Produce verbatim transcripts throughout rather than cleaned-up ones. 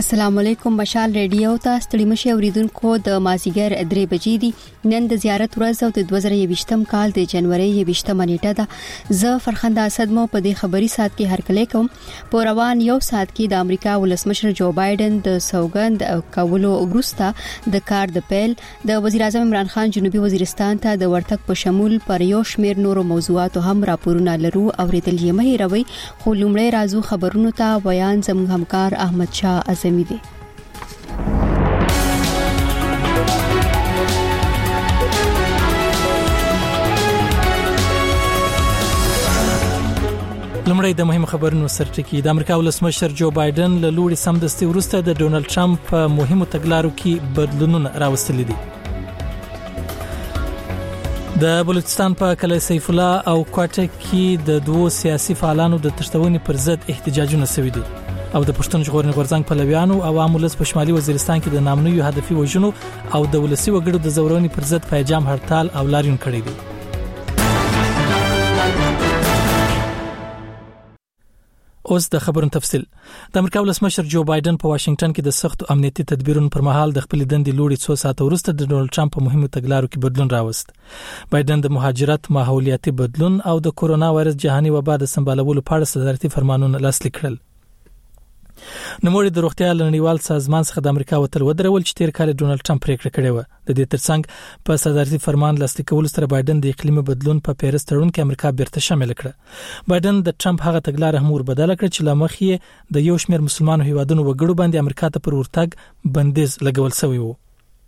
السلام علیکم مشال ریډیو ته ستړي مشه اوریدونکو د مازیګر درې بجې دي نن د زیارت ورځ او د دوه زره یوویشتم کال د جنوري یوویشتمه نیټه ده زه فرخنده اسد مو په دې خبري سات کې هرکلی کوم په روان یو سات کې د امریکا ولسمشر جو بایدن د سوګند کولو وروسته د کار د پیل د وزیر اعظم عمران خان جنوبي وزیرستان ته د ورتګ په شمول پر یو شمیر نورو موضوعاتو هم راپورونه لرو اوریدل یې مه هیروئ خو لومړی راځو خبرونو ته بیان زموږ همکار احمد شاه اعظمي دی لمړی د مهم خبرونو سرټکی د امریکا ولسمشر جو بایدن له لوري سمدستي وروسته د ډونالد ټرمپ په مهمو تګلارو کې بدلونونه راوستلي دي. د بلوچستان په کلی سیف الله او کوټه کې د دوو سیاسي فعالانو د تښتونې پر ضد احتجاجونه شوي دي او د پښتون ژغورنې غورځنګ پلویانو او عام ولس په شمالي وزیرستان کې د نامنویو هدفي وژنو او د ولسي وګړو د زورونې پر ضد پیجام هړتال او لاریون کړی دي. اوس د خبرونو تفصیل. د امریکا ولسمشر جو بایدن په واشنگټن کې د سختو امنیتي تدبیرونو پر مهال د خپل دندې لوري څو ساعته وروسته د ډونالد ټرمپ په مهمو تګلارو کې بدلون راوست. بایدن د مهاجرت، ماحولیاتي بدلون او د کورونا وایرس جهاني وبا د سمبالولو په اړه صدارتي فرمانونه لاسلیک کړل. نوموړي د روغتیا لنډیوال سازمان څخه د امریکا وتل ودرول چې تیر کال ډونالد ټرمپ پریکړه کړې و. د دې ترڅنګ په صدارتي فرمان لاسلیک کولو سره بایدن د اقلیمي بدلون په پیرس تړون کې امریکا بیرته شامل کړه. بایدن د ټرمپ هغه تګلارې هم ور بدل کړ چې لمخې د یو شمېر مسلمانو هیوادونو وګړو باندې امریکا ته پر ورتګ بندیز لګول شوی و.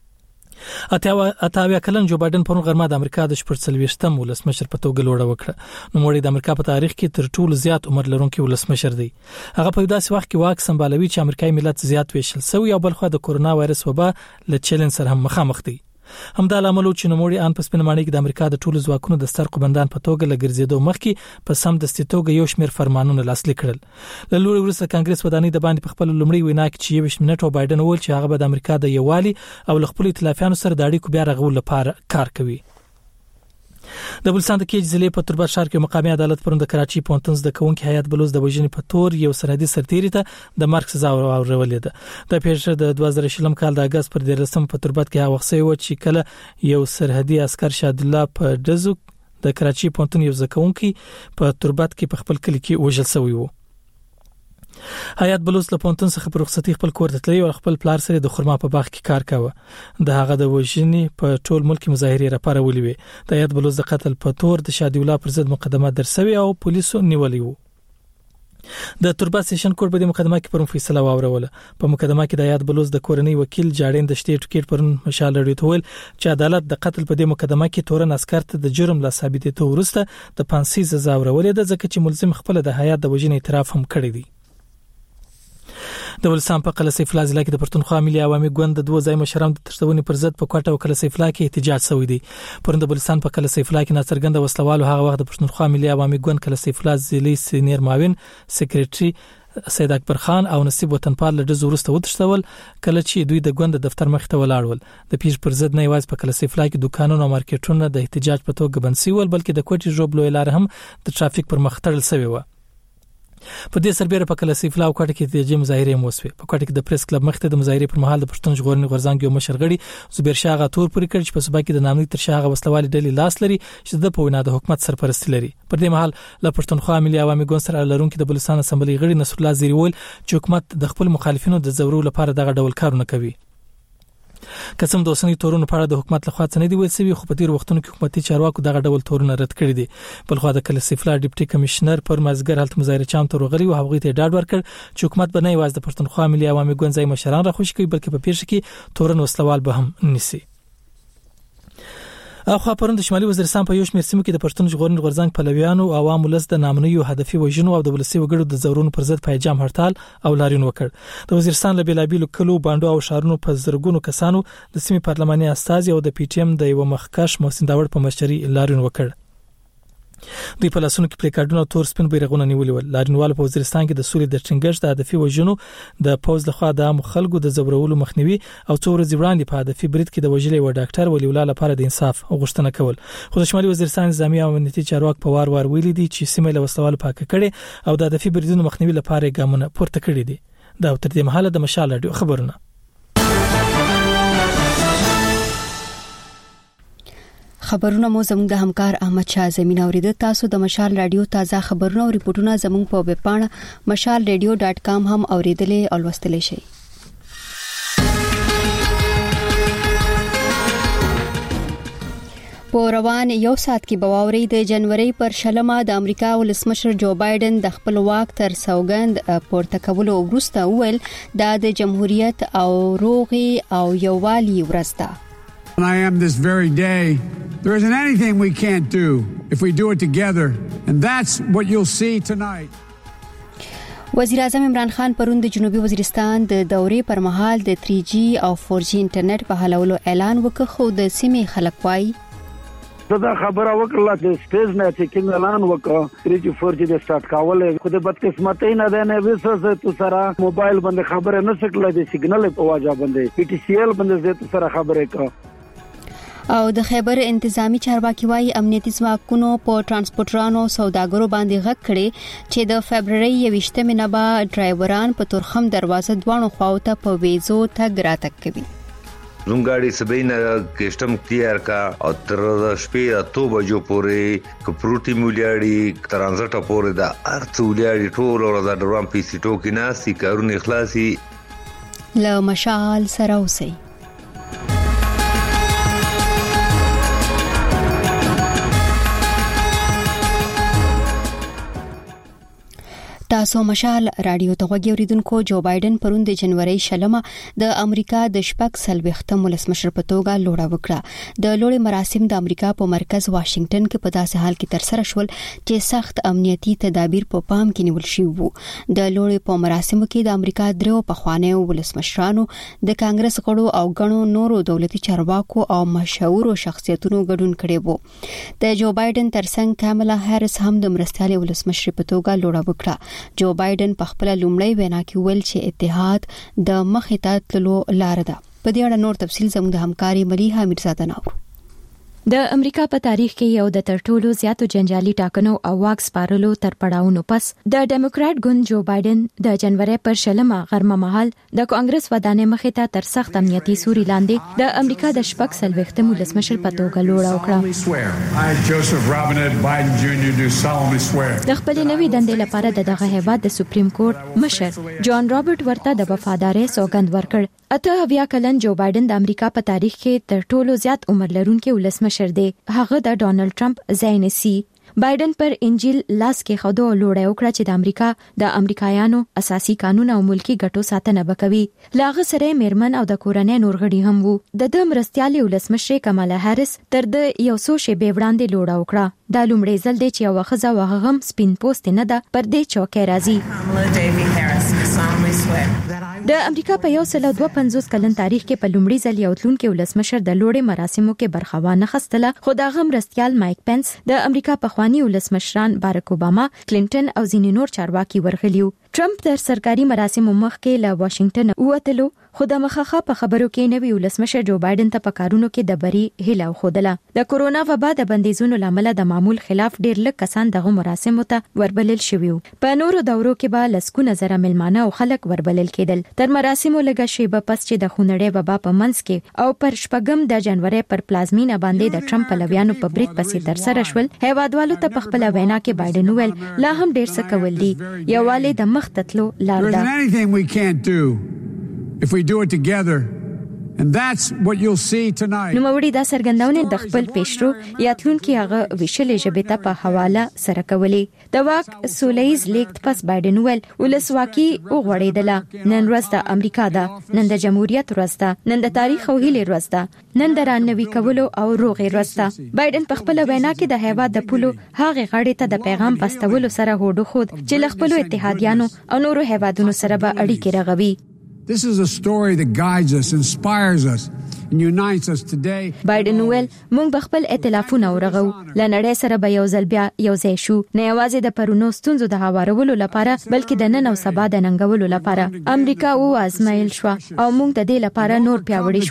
اتاویا کلن جو بایدن پرون غرمه د امریکا د شپږ ولسمشر په توګه لوړه وکړه. نوموړي د امریکا په تاریخ کې تر ټولو زیات عمر لرونکي ولسمشر دی. هغه په داسې وخت کې واک سمبالوي چې امریکایي ملت زیات ویشل شوی او بلخو د کورونا وایرس وبا له چیلنج سره هم مخامخ دی. همدا لامل چې نوموړي ان په سپینمانۍ کې د امریکا د ټولو ځواکونو د ستر قومندان په توګه لګرځېدو مخکې په سم دستي توګه یو شمېر فرمانونه لاسلیک کړل. له لوري وروسته کانګرس ودانۍ د باندې په خپل لومړی وینا کې چې یو منټو بایدن وویل چې هغه به د امریکا د یووالي او خپل ائتلافیانو سره د اړیکو بیا رغول لپاره کار کوي. د بلوچستان د کیج ضلع په تربت ښار کې مقامي عدالت پرون د کراچي پونتن د کوونکي هیات بلوز د وژنې په تور یو سرحدي سرتیری ته د مرګ سزا ورولې ده. د پیښه د دوه زره شلم کال د اگست پر دیرلسم په تربت کې هغه وخت و چې کله یو سرحدي عسكر شاد الله په دزو د کراچي پونتن یو ځکونکي په تربت کې په خپل کلی کې وژل شوی و. هیات بلوز له پونتن څخه پر رخصتي خپل کور ته تللی او خپل پلار سره د خرما په باغ کې کار کاوه. د هغه د وژنې په ټول ملک مظاهره راپارولې وي. د هیات بلوز د قتل په تور د شادي الله پر ضد مقدمه درسوي او پولیسو نیولې وو. د تربت سیشن کور په دې مقدمه کې پرون فیصله واوروله. په مقدمه کې د هیات بلوز د کورنۍ وکیل جاړین د شټي ټیکټ پرون مشال لري تول چې عدالت د قتل په دې مقدمه کې تورن عسكر ته د جرم لا ثابتېدو وروسته د پانسي سزا ورولې ده ځکه چې ملزم خپل د هیات د وژنې اعتراف هم کړی دی. د ولسان په قلعه سیف الله ضلع کې د پښتونخوا ملي عوامي ګوند د دوه ځای مشرانو د تښتونې پر ضد په کوټه او قلعه سیف الله کې احتجاج شوی دی. پرون د ولسان په قلعه سیف الله کې ناڅرګند وسلوالو هغه وخت د پښتونخوا ملي عوامي ګوند قلعه سیف الله ضلعي سینیر معاون سیکریټري سید اکبر خان او نصیب وطنپال له دزو ورسته وتښتول کله چې دوی د ګوند دفتر مخ ته ولاړول. د پیښ پر ضد نه یوازې په قلعه سیف الله کې دکانونه او مارکیټونه د احتجاج په توګه بند شول بلکې د کوټي ژوبلو لاره هم د ټرافیک پر مخ تړل شوی و. په دې سربېره په قلعه سیف الله او کوټه کې د جې مظاهره موسوي. په کوټه کې د پریس کلب مخ ته د مظاهره پر مهال د پښتون ژغورنې غورځنګ یو مشر غړي زبیر شاه غاتور پوری کړ چې په صوبه کې د نامني تر شاه وسلوالي ډلې لاس لري چې د په وینا د حکومت سرپرستی لري. پر دې مهال له پښتونخوا ملي عوامي ګوند سره لرونکو د بلوچستان اسمبلی غړي نصر الله زیری ویل چې حکومت د خپل مخالفینو د زورو لپاره دغه ډول کارونه کوي. قسم د اوسنۍ تورونو په اړه د حکومت لخوا څه نه دی ویل شوی خو په تیر وختونو کې حکومتي چارواکو دغه ډول تورونه رد کړی دي. بلخو د قلعه سیف الله ډیپټي کمشنر پر مازګر هلت مظاهره چام تر غړي او هغه ته ډاډ ورکړ چې حکومت به نه یوازې د پښتونخوا ملي عوامي ګوند ځای مشران راخوشي کوي بلکې په پیښه کې تورن وسلوال به هم نيسي. اخو پرون د شمالي وزیرستان په یو شمېر سیمو کې د پښتون ژغورنې غورځنګ پلویانو او عوام ولس د نامنویو هدفي وژنو او د ولسي وګړو د زورونو پر ضد پیجام هړتال او لاریون وکړ. د وزیرستان له بیلابیلو کلو باندو او شهرونو په زرګونو کسانو د سیمې پارلماني استازي او د پی ټی ایم د یو مخکښ محسن داوړ په مشرۍ لاریون وکړ. دوی په لاسونو کې پلیکارډونه تور سپین بیرغونه نیولي ول. لاریونوال په وزیرستان کې د سولې د ټینګښت د هدفي وژنو د پوز لخوا د عام خلکو د زبرولو مخنیوي او څو ورځې وړاندې په هدفي برید کې د وژلې و ډاکټر ولی الله لپاره د انصاف غوښتنه کول. خو د شمالي وزیرستان نظامی او امنیتي چارواکي په وار وار ویلي دي چې سیمه له وسلوالو پاک کړي او د هدفي بریدونو مخنیوي لپاره ګامونه پورته کړي دي. دا تر دې مهاله د مشال رادیو خبرونه. خبرونه مو زموږ د همکار احمد شاه زمين اوریدل. تاسو د مشال رادیو تازه خبرونه او ریپورتونه زموږ په ویب پاڼه مشال رادیو ډاټ کام هم اوریدلې او لوستلې شئ. په روان یو ساعت کې بواوري د جنوري پر شلمه د امریکا ولسمشر جو بایدن د خپل واک تر سوګند پورته کولو وروسته وویل دا د جمهوریت او روغي او یووالي ورځ ده. I am this very day. There isn't anything we can't do if we do it together, and that's what you'll see tonight. وزیر اعظم عمران خان پرون د جنوبي وزیرستان د دورې پر مهال د تھری جی او فور جی انټرنیټ په حلولو اعلان وکړ، خو د سیمې خلک وایي دا خبره وکړه چې سپیس نه چې کوم اعلان وکړ تھری جی فور جی د سٹارټ کاوله خو د بدقسمتۍ نه ده نه وسه تو سره موبایل باندې خبره نه سکله د سیګنل په واجب باندې پی ټی سی ایل باندې تو سره خبره کا. او د خیبر انتظامی چارواکي وايي امنیتي ځواکونو په ترانسپورټرانو سوداګرو باندې غږ کړي چې د فبرवरी یوشتمه نه به ډرایوران په تورخم دروازه دوانو خواوته په ویزو تګ راتګ کوي. زمګاړي سبینه کېشتم تیار کا او تر شپې اته بجو پورې کپروټي مولیاړي ترانزټ پورې دا ارڅولیاړي ټول ورځ د روان پی سی ټو کې ناسي کارونه اخلاصي ل مشال سره اوسئ. تاسو مشال رادیو ته غوږی اوریدونکو. جو بایدن پرون د جنوري شلمه د امریکا د شپږ سلويختم ولسمشر په توګه لوړه وکړه. د لوړې مراسم د امریکا په مرکز واشنگټن کې په داسې حال کې تر سره شول چې سخت امنیتي تدابیر په پا پام کې نیول شوي وو. د لوړې په مراسمو کې د امریکا درو پخوانیو ولسمشرانو، د کانګرس غړو او غنو نورو دولتي چارواکو او مشهورو شخصیتونو ګډون کړي وو. د جو بایدن ترڅنګ کاملا هریس هم د مرستيالي ولسمشر په توګه لوړه وکړه. جو بایدن په خپل لومړی وینا کې ویل چې اتحاد د مخې ته تللو لار ده. په دې اړه نور تفصیل زموږ د همکاري ملیحه میرزاده ناو. د امریکا په تاریخ کې یو د ترټولو زیاتو جنجالي ټاکنو او واک سپارلو تر پړاوونو پس د ډیموکرات ګوند جو بایدن د جنوري پر شلمه غرمه مهال د کانګرس ودانې مخې ته تر سخت امنیتي سوري لاندې د امریکا د شپږ څلوېښتم ولسمشر په توګه لوړه وکړه. د خپل نوې دندې لپاره د دغه هیواد د سپریم کورټ مشر جان رابرټ ورته د وفادارۍ سوګند ورکړ. اته اویا کلن جو بایدن د امریکا په تاریخ کې تر ټولو زیات عمر لرونکي ولسمشر دی. هغه د ډونالد ټرمپ ځای نیسي. بایدن پر انجیل لاس کې خودو لوړه وکړه چې د امریکا د امریکایانو اساسي قانون او ملکی ګټو ساتنه وکوي. لاغه سره میرمن او د کورنۍ نور غړي هم وو. د د مرستيالي ولسمشر کمالا هریس تر د یو څو شیبې وړاندې لوړه وکړه. دا لومړی ځل دی چې یو خزه وغه هم سپین پوسټ نه ده پر دې چوکۍ راځي. د امریکا په یو سل دوه پنځوس کلن تاریخ کې په لومړي ځل یو تلونکي ولسمشر د لوړې مراسمو کې برخه وانه خستله، خو دا غم مرستيال مایک پنس د امریکا پخوانی ولسمشران بارک اوباما، کلینټن او ځینې نور چارواکي ورغلیو. ټرمپ د سرکاري مراسمو مخکې له واشنگټن ووتلو، خو د مخخه په خبرو کې نوی ولسمشر جو بایدن ته په کارونو کې د بری هیله خوده. د کورونا وبا د بندیزونو لامل د معمول خلاف ډیر لږ کسان دغه مراسمو ته وربلل شوي. په نورو دورو کې به لسکونه زره ملمانه او خلک وربلل کېدل. تر مراسمو لږه شیبه پس چې د خونړۍ وبا په منځ کې او پر شپږم د جنوري پر پلازمینه باندې د ټرمپ پلویانو په بریټ پسې تر سره شول، هیوادوالو ته په خپل وینا کې بایدن وویل لا هم ډیر څه کول دي، یووالی د مخ تتلو لار ده. If we do it together, and that's what you'll see tonight. نو موري دا سرګندونه د خپل پېشرو یاتلون کې هغه ویشلې ژبه ته په حواله سره کولې. د واک سولېز لیکت پس بایدن ویل ولسواکي او غوړېدله. نن ورځ د امریکا ده، نن د جمهوریت ورځ ده، نن د تاریخ او هیلې ورځ ده، نن د رانوي کولو او روغې ورځ ده. بایدن په خپل وینا کې د هیواد د پولو هغه غړي ته د پیغام پستولو سره هوډو خود چې له خپل اتحادیانو او نورو هیوادونو سره به اړیکې رغوي. This is a story that guides us, inspires us, and unites us today. بایدن ویل موږ بخپل ائتلافونه ورغو لنړې سره به یو ځل بیا یو ځای شو نه یوازې د پرونو ستونزو د هوارولو لپاره بلکې د نن او سبا د ننګولو لپاره امریکا او ازمایل شو او موږ د دې لپاره نور پیاوړي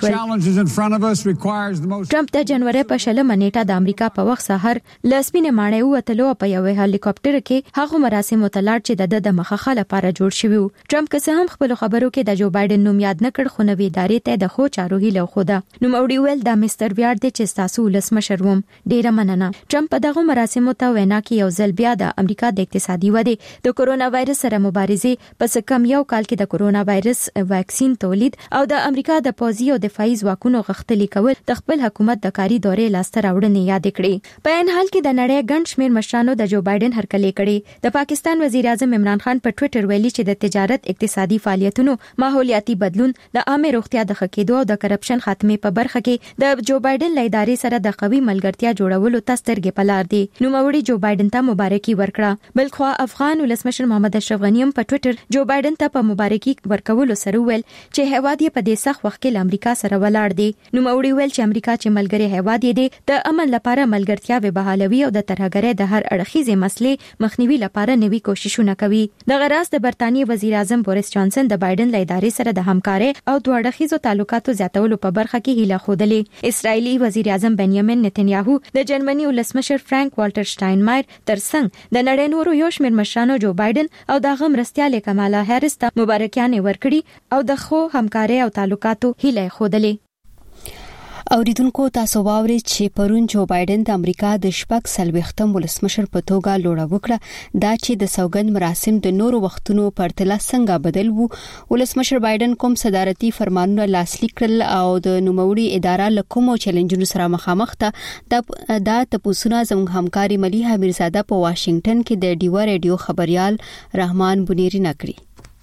شو. ټرمپ د جنوري په شلمه نیټه د امریکا په وخت سحر لسپینه ماڼۍ وتلو په یو هلیکاپټر کې هغه مراسم وتلار چې د د مخخه لپاره جوړ شوی. ټرمپ که څه هم خپل خبرو کې د جو بایدن نوم یاد نکړ خو نوې ادارې ته د خو چارو هیله خوده. نو موري ویل دا مستر ویار د چې تاسو ولسمشر ووم ډیره مننه. ټرمپ په دغه مراسمو ته وینا کې یو ځل بیا د امریکا د اقتصادي ودې د کورونا وایرس سره مبارزه پس کم یو کال کې د کورونا وایرس واکسین تولید او د امریکا د پوځي او دفاعي ځواکونو غښتلي کول د خپل حکومت د کاری دورې لاسته راوړنې یاد کړې. په ان حال کې د نړۍ ګڼ شمېر مشرانو د جو بایدن هرکلی کړي. د پاکستان وزیر اعظم عمران خان په ټوئیټر ویلي چې د تجارت اقتصادي فعالیتونو ماحولیاتي بدلون د عامه روغتیا د خکېدو او د کرپشن خاتمه په برخه کې د جو بایدن له ادارې سره د قوي ملګرتیا جوړولو تسترګې پلار دي. نو موري جو بایدن ته مبارکي ورکړه. بلخو افغان ولسمشر محمد اشرف غنی هم په ټوئیټر جو بایدن ته په مبارکي ورکولو سره ویل چې هیواد یې په دې سخت وخت کې امریکا سره ولاړ دی. نو موري ویل چې امریکا چې ملګری هیواد دی د امن لپاره ملګرتیا به بحالوي او د ترهګرۍ د هر اړخیزې مسلې مخنیوي لپاره نوي کوششونه کوي. د غراس د برتانیې وزیر اعظم بوریس جانسن د بایدن له ادارې سره د همکارۍ او دوه اړخیزو تعلقاتو زیاتولو په برخه کې هیله خوده. اسرایلی وزیر اعظم بنیامین نتنیاهو د جرمني ولسمشر فرانک والټر شټاینمایر ترڅنګ د نړۍ نورو یو شمېر مشرانو جو بایدن او دغه مرستیال کمالا هریس ته مبارکیانې ورکړي او د خو همکارۍ او تعلقاتو هیله خوده. اوریدونکو تاسو واوري چې پرون جو بایدن د امریکا د شپږ سلويختم ولسمشر په توګه لوړه وکړه. دا چې د سوګند مراسم د نورو وختونو په پرتله څنګه بدل وو. ولسمشر بایدن کوم صدارتي فرمانونه لاسلیک کړل او د نوموړي اداره له کومو چیلنجونو سره مخامخ ده دا تاسو زموږ همکاري مليحه میرزاده په واشنگټن کې د ډیوا رادیو خبريال رحمان بنيري نکړي.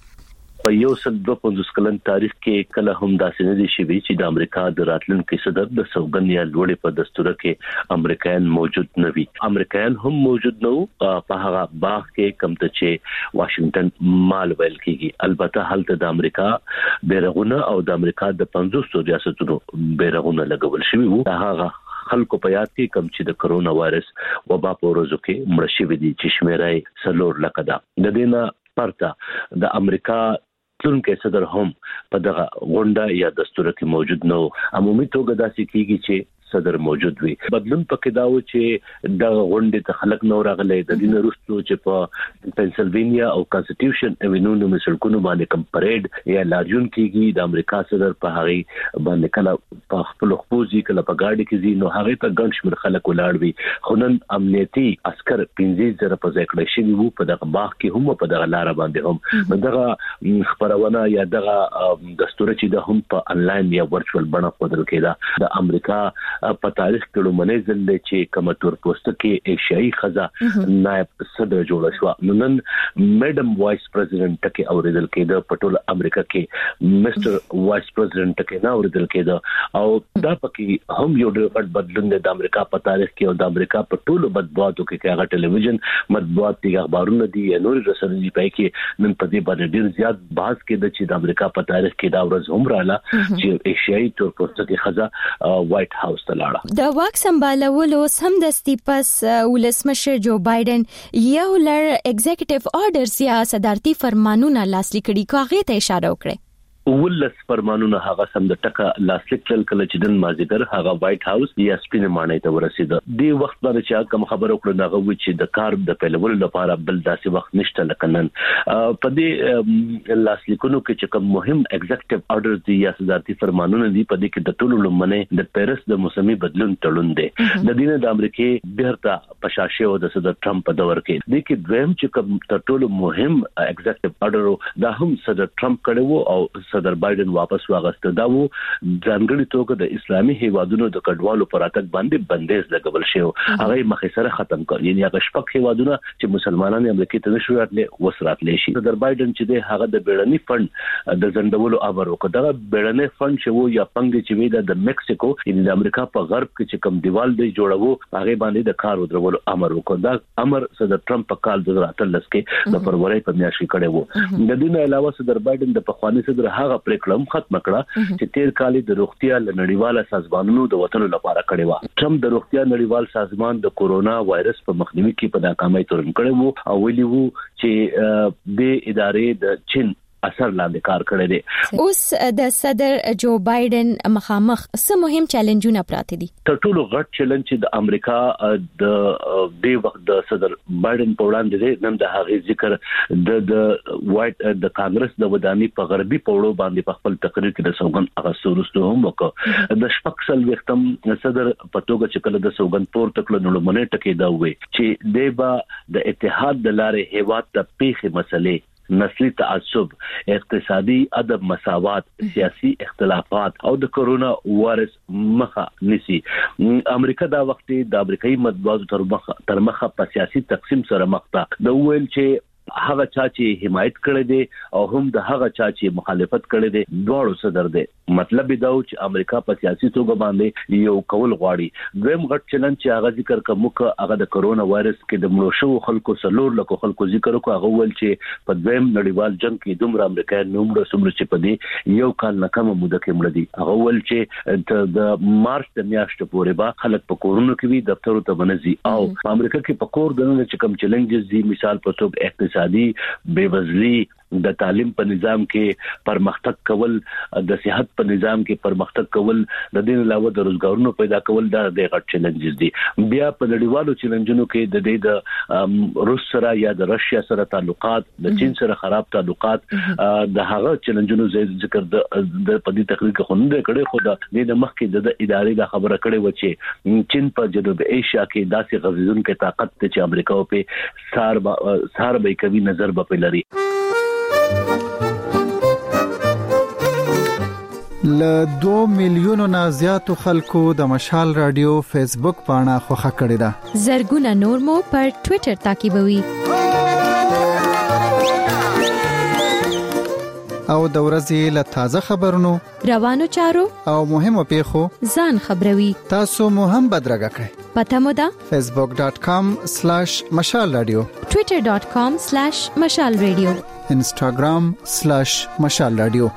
په یو سل دوه پنځوس کلن تاریخ کې کله هم داسې نه دي شوي چې د امریکا د راتلونکي صدر د سوګند یا لوړې په دستور کې امریکایان موجود نه وي. امریکایان هم موجود نه وو په هغه باغ کې کوم ته چې واشنگټن مال ویل کېږي. البته هلته د امریکا بیرغونه او د امریکا د پنځوس ریاستونو بیرغونه لګول شوي وو. هغه خلکو په یاد کې کوم چې د کرونا وایرس وبا په ورځو کې مړ شوي دي چې شمیرې سلور لکه ده. د دې نه پرته د امریکا څنګه صدر هم په دغه غونډه یا دستور کې موجود نه وو. عمومي توګه داسې کیږي چې صدر موجود وي. بدلون پکې دا و چې د غونډې ته خلک نو راغلي. د دین وروسته چې په پنسلوانیا او کانسټیټیوشن ایونیو نو مسلکونو باندې کوم پریډ یا لاجون کېږي د امریکا صدر په هغه باندې کله په خپل خپوزي کله په گاډي کې زی نو هغه ته ګڼ شمېر خلک ولاړ وي. خنن امنیتي عسكر پنځه زره په ځای کړی شي وو په دغه باغ کې هم په دغه لار باندې هم دغه خبرونه یا دغه دستور چې د هم په انلاین یا ورچوال بڼه خودل کېده. د امریکا په تاریخ کې لومړی ځل دی چې کومه تور پوسټ کې ایشیایي خزه نائب صدر جوړ شو. نن میډم وایس پریزیډنټ کې اوریدل کېده په ټول امریکا کې مستر وایس پریزیډنټ کې نه اوریدل کېده او دا پکې هم یو ډېر بدلون دی د امریکا په تاریخ کې او د امریکا په ټولو مطبوعاتو کې هغه ټلویزیون مطبوعات دي اخبارونه دي یا نور رسنۍ په کې نن په دې باندې ډېر زیات بحث کېده چې د امریکا په تاریخ کې دا ورځ هم رااله چې ایشیایي تور پوسټ کې خزه وایټ هاوس د واک سمبالولو سمدستي پس ولسمشر جو بایدن یو لړ ایگزیکټیو آرډرز یا صدارتي فرمانونه لاسلیک کړي کوغه ته اشاره وکړه. ولس فرمانونه هغه سم د ټکه لاسلیک کړل کله چې دن مازیګر هغه وایټ هاوس یا سپینه ماڼۍ ته ورسید. د وخت باندې چې کوم خبرو کړو هغه و چې د کار د پیلولو لپاره بل داسې وخت نشته لکنن په دې لاسلیکونو کې چې کوم مهم ایگزیکټیو آرډرز دي یا صدارتي فرمانونه دي په دې کې د ټولو لمنه د پیرس د موسمي بدلون تړون دی. د دینه د امریکای بیرته پشاشه او د صدر ټرمپ په دور کې د کې دویم چې کوم تر ټولو مهم ایگزیکټیو آرډر دا هم صدر ټرمپ کړو او صدر بایدن واپس واغسته. دا وو ځانګړي توګه د اسلامي هیوادونو د کډوالو پر اتک باندې بندیز لګول شو. هغه مخسره ختم کړ. یعنی هغه شپږ هیوادونه چې مسلمانان امریکا ته نشو راتلي وسراتلی شي. صدر بایدن چې د هغه د بیړني فند د زندولو امر وکړ. دا بیړني فند چې وو یا پنګ چې وی د مکسیکو یعنی د امریکا په غرب کې چې کوم دیوال دی جوړو هغه باندې د کار ودرولو امر وکړ. دا امر صدر ټرمپ په کال دوه هزار اتلس کې د فروری په میاشت کې کړی وو. د دې نه علاوه صدر بایدن د پخوانی صدر هغه پریکړه ختم کړه چې تیر کال د روغتیا نړیواله سازمانونو د وطن لپاره کړې و. ټرمپ د روغتیا نړیوال سازمان د کورونا وایرس په مخنیوي کې په ناکامۍ تورن کړی وو او ویلي وو چې د ادارې د چین اثر لاندې کار کړی دی. اوس د صدر جو بایدن مخامخ څه مهم چیلنجونه پراته دي؟ تر ټولو غټ چیلنج چې د امریکا د دې وخت د صدر بایدن په وړاندې دی نن د هغه ذکر د د وایټ د کانګرس د ودانۍ په غربي پوړو باندې په خپل تقریر کې د سوګند هغه سورستو هم وکړ. د شپږسل وختم صدر په توګه چې کله د سوګند پور تکل نو لمنې ټکی دا وې چې دیبا د اتحاد د لارې هیواد ته پیښې مسلې نسلی تعصب، اقتصادي عدم مساوات، سیاسي اختلافات او د کرونا وایرس مخه نسی. امریکا دا وخت د امریکایي مطبوعاتو تر مخه تر مخه په سیاسي تقسیم سره مخ تا د ویل چې هغه چا چې حمایت کړی دی او هم د هغه چا چې مخالفت کړی دی دواړو صدر دی. مطلب دا و چې امریکا په سیاسي توګه باندې یو کول غواړي. دویم غټ چلن چې هغه ذکر کومه هغه د کرونا وایرس کې د مړو شو خلکو سلور لکه خلکو ذکر کوي. هغه ول چې په دویم نړیوال جنگ کې دومره امریکایان نومره سمره چې په دې یو کال نه کم موده کې مړ دي. هغه ول چې د مارچ د میاشتې پورې به خلک په کورونو کې وي دفترو ته بنځي او په امریکا کې په کور دنه چې کم چیلنجز دي مثال په توګه اقتصادي بېوزلي، د تعلیم په نظام کې پرمختګ کول، د صحت په نظام کې پرمختګ کول، د دې علاوه د روزګارونو پیدا کول دا د غټ چیلنجز دي. بیا په نړیوالو چیلنجونو کې د دې د روس سره یا د راشیا سره تعلقات، د چین سره خراب تعلقات، د هغه چیلنجونو ذکر د په دې تقریر کې خوند کړي. خو د دې مخ کې د ادارې د خبره کړي و چې چین په جنوب ایشیا کې داسې غزيدونکو طاقت ته چې امریکا په سار سار به کوي نظر به لري. ل دوه میلیونو نه زیاتو خلکو د مشال رادیو فیسبوک پاڼه خوښه کړې ده. زرګونه نور مو پر ټوئیټر تعقیبوي. او د ورځې له تازه خبرونو، روانو چارو او مهمو پیښو ځان خبروي. تاسو مو هم بدرګه کړئ. پته مو ده facebook dot com slash mashal radio، twitter dot com slash mashal radio، instagram slash mashal radio.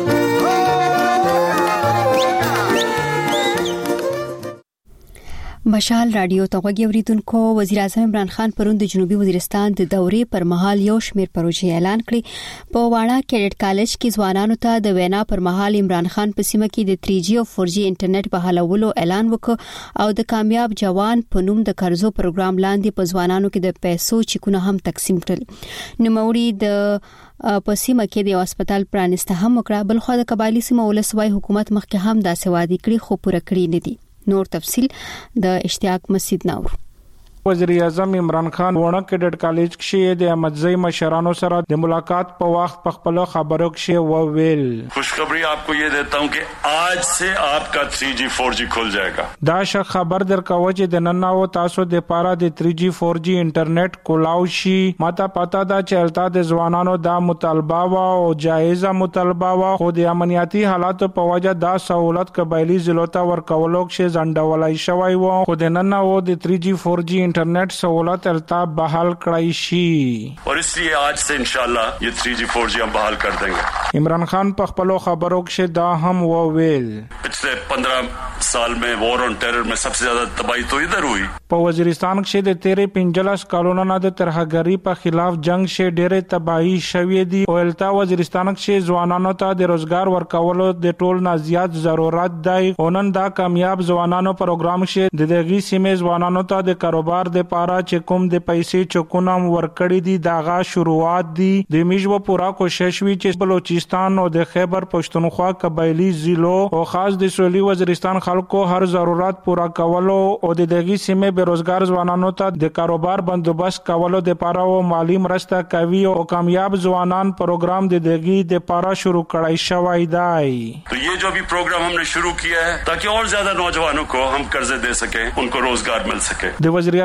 مشال رادیو ته غوږی اوریدونکو، وزیر اعظم عمران خان پرون د جنوبي وزیرستان د دورې پر مهال یو شمېر پروژې اعلان کړې. په واړه کیډټ کالج کې ځوانانو ته د وینا پر مهال عمران خان په سیمه کې د تھری جی او فور جی انټرنیټ بحالولو اعلان وکړ او د کامیاب جوان په نوم د قرضو پروګرام لاندې په ځوانانو کې د پیسو چیکونه هم تقسیم کړل. نوموړي د په سیمه کې د هسپتال پرانسته هم وکړه. بل خو د قبایلی سیمه ولسوای حکومت مخکې هم داسې وعده کړې خو پوره کړی نه دي. نور تفصیل د اشتیاق مسجد نور. وزیر اعظم عمران خان وړه کیډټ کالج کې د احمدزئی مشرانو سره د ملاقات په وخت په خپل خبرو کې وویل، خوشخبری आपको ये देता हूं कि आज से आपका three G four G खुल जाएगा. دا ش خبر درکو چې د نن او تاسو د پاره د تھری جی فور جی انټرنیټ کولاو شي. ماته پتا دا چې التا د ځوانانو دا مطالبه وا او جایزه مطالبه وا، خو د امنیتي حالاتو په وجه دا سہولت قبایلی ضلعو ته ورکولو کې ځنډولای شوی و. خو د نن او د تھری جی فور جی इंटरनेट सहूलत अल्ताफ बहाल कराई शी और इसलिए आज से इंशाल्लाह ये थ्री जी फोर जी हम बहाल कर देंगे. इमरान खान पखपलो खबरों के दा हम वो वेल पिछले पंद्रह साल में वॉर ऑन टेरर में सबसे ज्यादा तबाही तो इधर हुई. په वजीरिस्तान کې د تیرې پنځلس کلونو نه د ترهګری په خلاف جنگ شه ډېرې تباہی شوې دي او التا وزیرستان کې ځوانانو ته د روزګار ورکولو د ټول نه زیات ضرورت دی. اونن دا کامیاب ځوانانو پروګرام شه د دغې سیمې ځوانانو ته د کاروبار د پاره چې کوم د پیسې چکونم ورکړې دي داغه شروعات دي. د میجو پورا کوشش وی چې بلوچستان او د خیبر پښتونخوا قبایلی ضلعو او خاص د سویلي وزیرستان خلکو هر ضرورت پورا کولو او د دغې سیمې बेरोजगार ځوانانو ته د کاروبار بندوبست کولو د پاره او مالی مرسته کوي او کامیاب ځوانان پروګرام د دغې د پاره شروع کړای شوی دی. तो ये जो भी प्रोग्राम हमने शुरू किया है ताकि और ज्यादा नौजवानों को हम कर्जे दे सके, उनको रोजगार मिल सके. د وزیر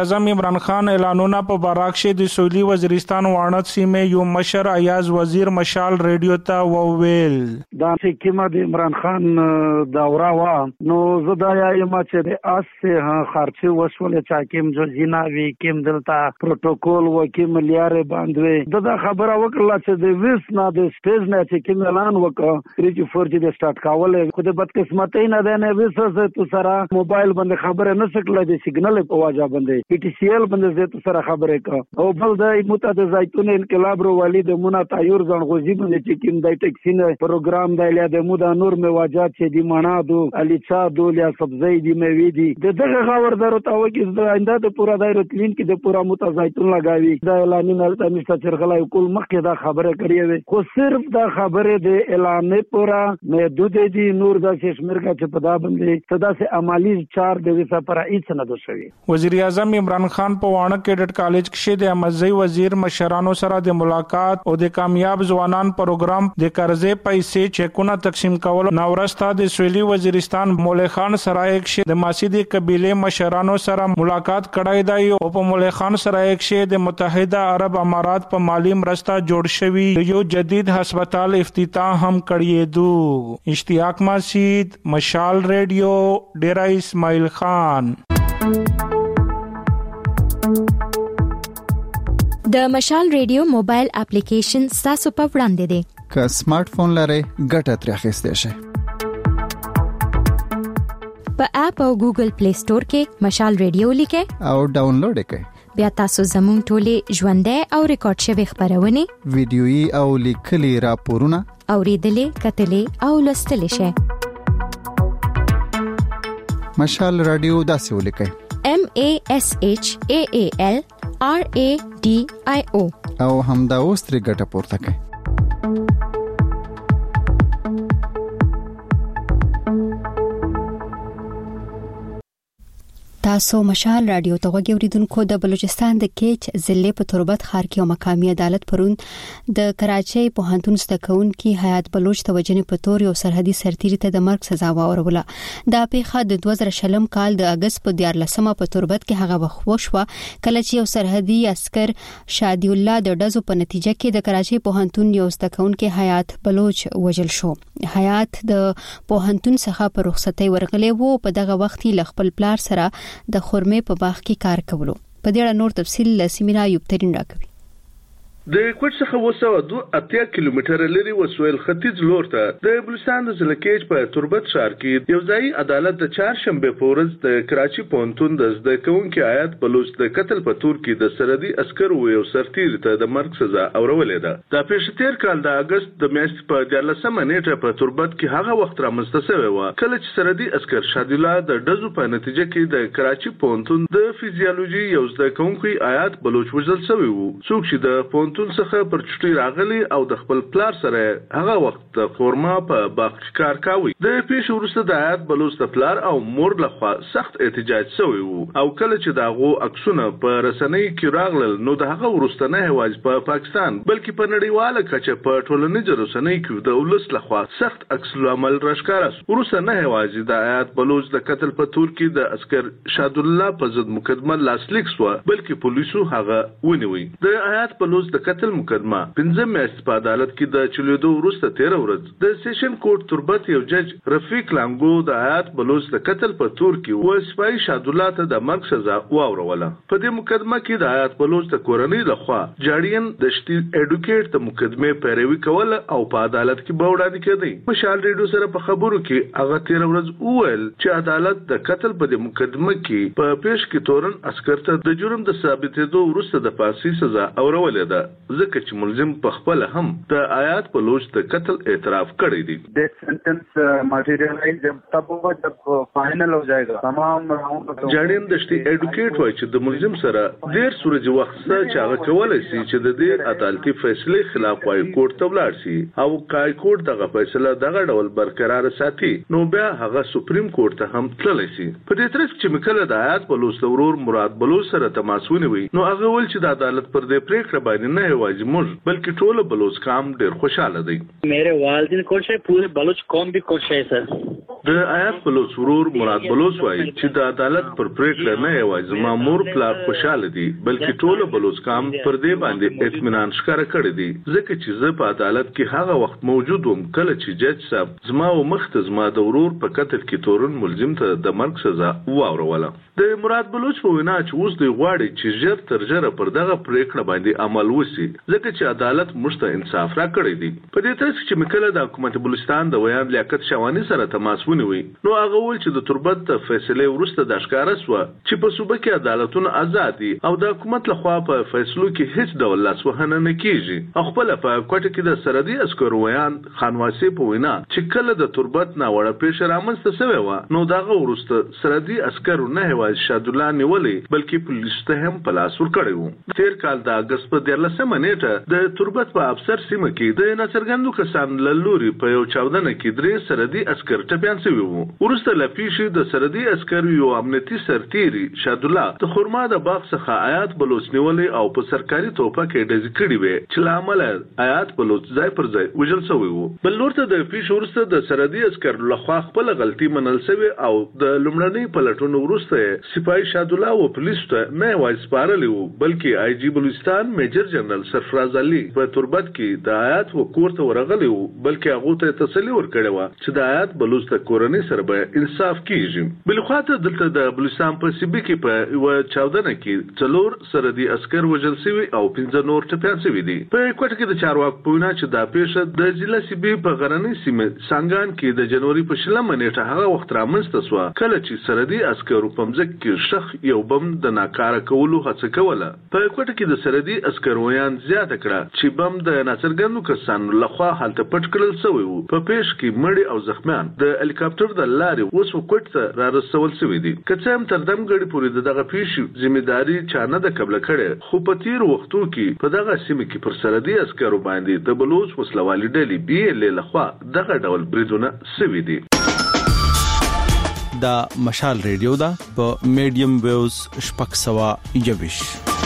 اعظم عمران خان اعلانونه په باراک شه د سویلي وزیرستان وانت سیمه یو مشر ایاز وزیر مشال ریډیو ته وویل دا چې کیما د عمران خان دورا وا نو زدا یا ما چې د اس ها خرچه وسول چا کیم جو جناوی کیم دلتا پروتوکول و کیم لیاره باندې دا خبره وکړه چې د ویس نه د سپیس نه چې کیم اعلان وکړ تری فور جی د سٹارټ کاول خو د بد قسمت نه ده نه ویس زه تو سره موبایل باندې خبره نه سکله د سیګنل په واجب باندې پی ټی سی ایل باندې زه تو سره خبره کا او بل د متحده زیتون انقلاب رو والی د مونا تایور ځن غوزی باندې چې کیم د ټیکسین پروګرام د له د مودا نور میواجات چې دی مانا دو علی چا دو یا سبزی دی میوي دی دغه خبردارو ته وکي د آینده د پورا دایره کلین کې د پورا متحده زیتون لگاوي د اعلان نه د مستر چرغلای کول مخکې دا خبره کړې وي خو صرف دا خبره د اعلان نه پورا محدود دي نور د شمیر کا په دا باندې صدا سے عملی چار د وسه پر هیڅ نه دوشوي وزیر اعظم عمران خان په وانه کیډټ کالج کې د امزي وزیر مشرانو سره د ملاقات او د کامیاب ځوانان پروګرام د قرضې پیسې چیکونه تقسیم کول نورستا د سویلي وزیرستان مولوی خان سرایک شه د ماسیدی قبیله مشرانو سره ملاقات کړای دی او په مولوی خان سرایک شه د متحده عرب امارات په مالی مرسته جوړ شوی یو جدید هسپتال افتتاح هم کړی دو اشتیاق مسجد مشال ریډیو ډیرا اسماعیل خان د مشال ریډیو موبایل اپلیکیشن تاسو په وړاندې دی که سمارټ فون لرئ ګټه ترې اخیستی شئ په اپ او ګوګل پلی سٹور کې مشال ریډیو لیکئ او ډاونلوډ کړئ بیا تاسو زموږ ټولې ژوندۍ او ریکارډ شوی خبرونه ویډیويي او لیکلي راپورونه اوریدلې کتلې او لوستلې شئ مشال رادیو داسې ولیکئ M A S H A A L R A D I O او همدا اوس ترې ګټه پورته کړئ تاسو مشال رادیو ته غوږی اوریدونکو د بلوچستان د کیچ ضلع په تربت ښار کې او مقامی عدالت پرون د کراچۍ پوهنتون زده کوونکي حیات بلوچ ته وجنې په تور یو سرحدي سرتیری ته د مرګ سزا واوروله دا پیښه د دوه زره شلم کال د اگست په دیارلسمه په تربت کې هغه وخت وشوه کله چې یو سرحدي عسكر شادي الله د ډزو په نتیجه کې د کراچۍ پوهنتون یو زده کوونکي حیات بلوچ وجل شو حیات د پوهنتون څخه په رخصتۍ ورغلی وو په دغه وخت له خپل پلار سره د خورمې په باغ کې کار کولو په دې اړه نور تفصیل لسمیرا یوبترین راکوي د کوټ څخه وسو دوه اتیا کیلومتر لري وسویل ختیځ لور ته د بلوچستان د ضلع کېج په تربت ښار کې یو ځای عدالت د چهارشنبه په ورځ د کراچي پوهنتون د زده کوونکي حیات بلوچ د قتل په تور کې د سرحدي عسكر و یو سرتیر ته د مرګ سزا اورولې ده دا پیښه تیر کال د اگست د میاشتې په دیارلسمه نیټه په تربت کې هغه وخت رامنځته شوی و کله چې سرحدي عسكر شادي الله د ډزو په نتیجه کې د کراچي پوهنتون د فزیولوژي یو زده کوونکي حیات بلوچ وژل شوی وو څوک چې د پوهنتون څخه پر چټي راغلي او د خپل پلار سره هغه وخت د خورما په باغ کې کار کاوه د پیښې وروسته د حیات بلوچ د پلار او مور لخوا سخت احتجاج شوی وو او کله چې داغو عکسونه په رسنۍ کې راغلل نو د هغه وروسته نه هواج په پاکستان بلکې په نړیواله کچه په ټولنیزو رسنۍ کې د ولس لخوا سخت عکس العمل راښکاره وروسته نه هواج د حیات بلوچ د قتل په تور کې د عسكر شاد الله په ضد مقدمه لاسلیک شو بلکې پولیسو هغه ونیوي د حیات بلوچ د قتل مقدمه پنځم میاشت په عدالت کې د چلیدو وروسته تیر ورځ د سیشن کورټ تربت یو جج رفیق لانګو د حیات بلوچ د قتل په تور کې و سپای شاد الله ته د مرګ سزا واوروله په دې مقدمه کې د حیات بلوچ د کورنۍ لخوا جاړین د شتي اډوکیټ د مقدمه پیروي کوله او په عدالت کې بوډا کېدی مشال ریډیو سره په خبرو کې هغه تیر ورځ وویل چې عدالت د قتل په دې مقدمه کې په پیښ کې تورن عسكر ته د جرم د ثابتېدو وروسته د فاسي سزا اورولې ده ځکه چې ملزم په خپل هم د حیات بلوچ د قتل اعتراف کړی دی ڈیتھ سینٹنس مٹیریلائز جب تب ہوگا جب فائنل ہو جائے گا تمام جاړین د شتي اډوکیټ وایي چې د ملزم سره ډیر سورج وخت چې هغه کولای شي چې د دې عدالتي فیصله خلاف وای کورټ ته ولاړ شي او کای کورټ دغه فیصله دغه ډول برقرار ساتي نو بیا هغه سپریم کورټ ته هم تللی شي په دې ترڅ چې مکله د حیات بلوچ ورور مراد بلوچ سره تماس ونیوي نو هغه ول چې د عدالت پر دې پریکړه باندې نه نه یوازې موږ بلکې ټول بلوچ قوم ډیر خوشاله دي. मेरे वालिदैन खुश है, पूरे बलूच कौम भी खुश है सर. د آیات بلوچ ورور مراد بلوچ وایي چې د عدالت پر پریکړه نه یوازې مامور پلار خوشاله دي بلکې ټول بلوچ قوم پر دې باندې اطمینان ښکاره کړی دی ځکه چې زه په عدالت کې هغه وخت موجود وم کله چې جج صاحب زما او مخته زما د ورور په قتل کې تورن ملزم ته د مرګ سزا واوروله. د مراد بلوچ په وینا چې اوس دوی غواړي چې ژر تر ژره پر دغه پریکړه باندې عمل وشي ځکه چې عدالت موږ ته انصاف راکړی دی. په دې ترڅ کې مکله د حکومت بلوچستان د ویان لیاقت شوانی سره تماس ونیوي نو هغه ول چې د تربت د فیصله ورسته د ښکارا سو چې په صوبه کې عدالتونه آزادي او د حکومت لخوا په فیصلو کې هیڅ ډول لاسوهنه نه کیږي. خپل په کوټه کې د سردي عسکرو ویان خانواسي په وینا چې کله د تربت نه وړه پیښه رامنځته شوې و نو دغه ورسته سردي عسکرو نه هوای شاد الله نیولې بلکې پولیس ته هم په لاس ور کړی و. تیر کال د اگست په دیارلسمه نیټه د تربت په افسر سیمه کې د ناڅرګندو کسان لوري په یو چاودنه کې درې سردي عسکر ټپيان شوي وو. ورسته لپیشي د سردي عسکر یو امنیتي سرتیری شاد الله د خرما د باغ څخه آیات بلوچ نیولې او په سرکاري توپه کې ډز کړی وي چې لامل آیات بلوچ ځای پر ځای وجل شوی وو. بل ورته د پیش ورسته د سردي عسکر لخوا خپل غلطي منل شوی او د لومړنۍ پلټونو ورسته سپای شاد الله او پولیس ته نه وای سپارلی وو بلکې آی جی بلوچستان میجر جنرال سرفراز علي په تربت کې د آیات وکورته ورغلی وو بلکې هغه ته تسلی ورکړی و چې د آیات بلوچ ته کورنۍ سره به انصاف کیږي. بل خواته دلته د بلوچستان په سیبي کې په یو چاودنه کې څلور سردي عسكر وژل شوي او پنځه نور ټپيان شوي دي. په کوټه کې د چارواکو په وینا چې دا پیښه د ضلع سیبي په غرنۍ سیمه سانګان کې د جنوري په شلمه نیټه هغه وخت رامنځته شو کله چې سردي عسكرو په مځکه کې شخ یو بم د ناکاره کولو هڅه کوله. په کوټه کې د سردي عسكرو ویان زیاته کړه چې بم د ناڅرګندو کسانو لخوا حالت پټ کړل شوی وو. په پیښ کې مړي او زخمیان د هلیکاپټر د لارې اوس کوټه را رسول شوی دي. که څه هم تر دم غړي پورې دغه پیښې ځمېداري چانه د قبل کړي خو په تیر وختو کې په دغه سیمه کې پر سردي عسکرو باندې د بلوچ وسلوالي ډلې بي ال لخوا دغه ډول بریدونه شوي دي. دا مشال ریډیو دا په میډیم ویوز شپږ سوه یوویش.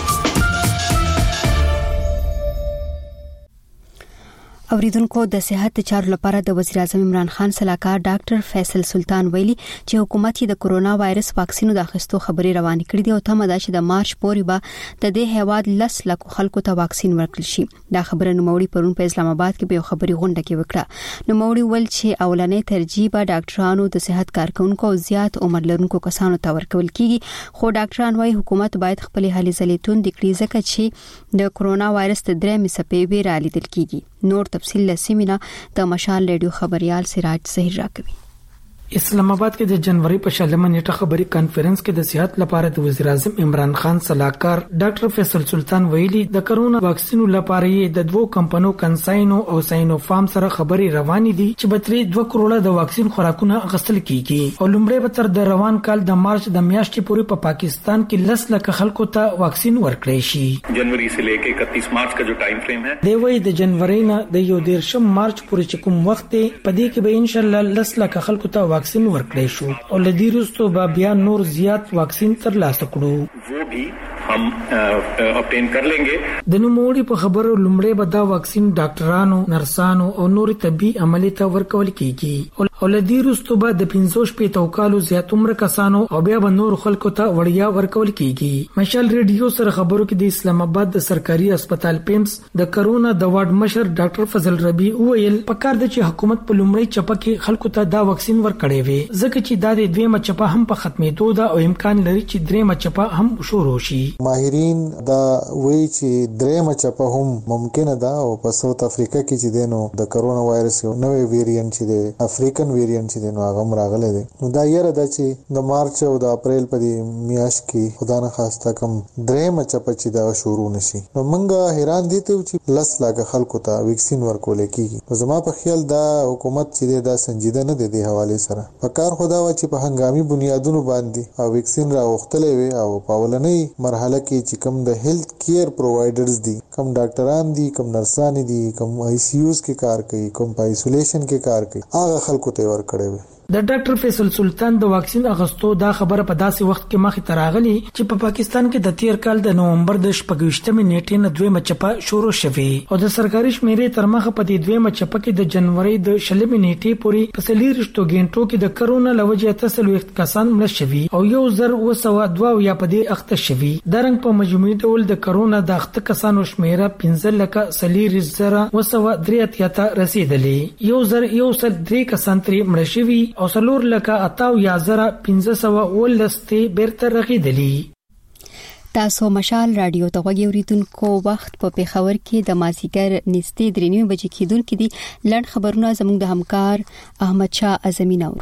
اوریدونکو د صحت چارو لپاره د وزیر اعظم عمران خان سلاکار ډاکټر فیصل سلطان ویلي چې حکومت د کورونا وایرس واکسینو د اخیستو خبري روان کړي دي او تمه ده چې د مارچ پورې به د دې هیواد لس لک خلکو ته واکسین ورکړل شي. دا خبره نوموړي پرون په اسلام آباد کې په خبري غونډه کې وکړه. نوموړي ول چې اولنې ترجیح به ډاکټرانو د صحت کارکونکو او زیات عمر لرونکو کسانو ته ورکول کیږي خو ډاکټران وايي حکومت باید خپل هلي ځلې توند کړي ځکه چې د کورونا وایرس د درې مڅپې به را لیدل کیږي. نور تفصیل لسیمینا د مشال ریډیو خبريال سراج زهیر راکوي. اسلام آباد کې د جنوري په شلمه نیټه خبري کانفرنس کې د صحت لپاره د وزیر اعظم عمران خان سلاکار ډاکټر فیصل سلطان ویلي د کرونا واکسینو لپاره د دوو کمپنیو کنساینو او ساينو فارم سره خبري روانې دي چې بتري دوه کروڑه د واکسین خوراکونه غسل کیږي او لومړی به تر د روان کال د مارچ د میاشتې پورې په پاکستان کې لس لک خلکو ته واکسین ورکړي شي. जनवरी से लेके इकतीस मार्च का जो टाइम फ्रेम है دی وی د جنوري نه د یو دیرشم مارچ پورې کوم وخت په دې کې به ان شاء الله لس لک خلکو ته واکسین ورکړي شو او لدی وروسته به بیا نور زیات واکسین ترلاسه کړو. वो भी हम obtain कर लेंगे. د نوموړي په خبرو لومړی به دا واکسین ډاکټرانو نرسانو او نور طبي عملي ته ورکول کیږي او لدی وروسته به د پنځوس پېټو کالو زیات عمر کسانو او بیا به نور خلکو ته وړیا ورکول کیږي. مشال ریډیو سره خبرو کې د اسلام آباد د سرکاري هسپتال پیمز د کرونا د وارډ مشر ډاکټر فضل ربی وویل پکار د چې حکومت په لومړی چپه کې خلکو ته دا واکسین ورکړي وي ځکه چې دا د دویمه چپه هم په ختمېدو ده او امکان لري چې درېمه چپه هم شروع شي. ماهرین دا وایي چې درېمه چپه هم ممکنه ده او په ساوث افریقا کې چې دینو د کرونا وایرس یو نوې ویریانت چې د افریقن ویریانت چې دینو هغه راغلی دی نو دا یره ده چې د مارچ او د اپریل په دې میاشت کې خدا نه خواسته کم درېمه چپه چې دا شروع نشي نو موږ حیران دي ته چې لس لاګه خلکو ته ویکسین ورکول کیږي. نو زما په خیال دا حکومت چې دا سنجیده نه دی د حواله سره په کار خدا و چې په هنګامي بنیادونو باندې او ویکسین را وختلې وي او په ولنۍ مرحله کې چې کوم د هیلث کیر پرووایډرز دي کوم ډاکټران دي کوم نرسان دي کوم آی سی یوز کې کار کوي کوم په آیسولیشن کې کار کوي هغه خلکو ته ورکړي وي د ډاکټر فیصل سلطان د واکسین اغستو دا خبره په داسې وخت کې مخې ته راغلي چې په پاکستان کې د تیر کال د نومبر د شپږویشتمې نیټې نه دویمه چپه شروع شوې او د سرکاري شمیرې تر مخه په دې دویمه چپه کې د جنوري د شلمې نیټې پورې په سلیریشتو ګینټو کې د کرونا لوجه تسلويخت کسان مړ شوي او یو زر وسو دوا یا په دې اخته شوي درنګ په مجموعي ډول د کرونا د اخته کسانو شمیره پنځه لکه سلیریش زره وسو درې اتیا ته رسیدلې یو زر یو سل درې کسان ترې مړ شوي او سلور لکه اتاو یا زره پنځه سو ولسته بیرته رغیدلې تاسو مشال رادیو ته وګورئ وخت په پیښور کې د مازیګر نږدې درې نیمه بجې کېدونکې دي لړ خبرونه زموږ د همکار احمد شاه اعظمي نور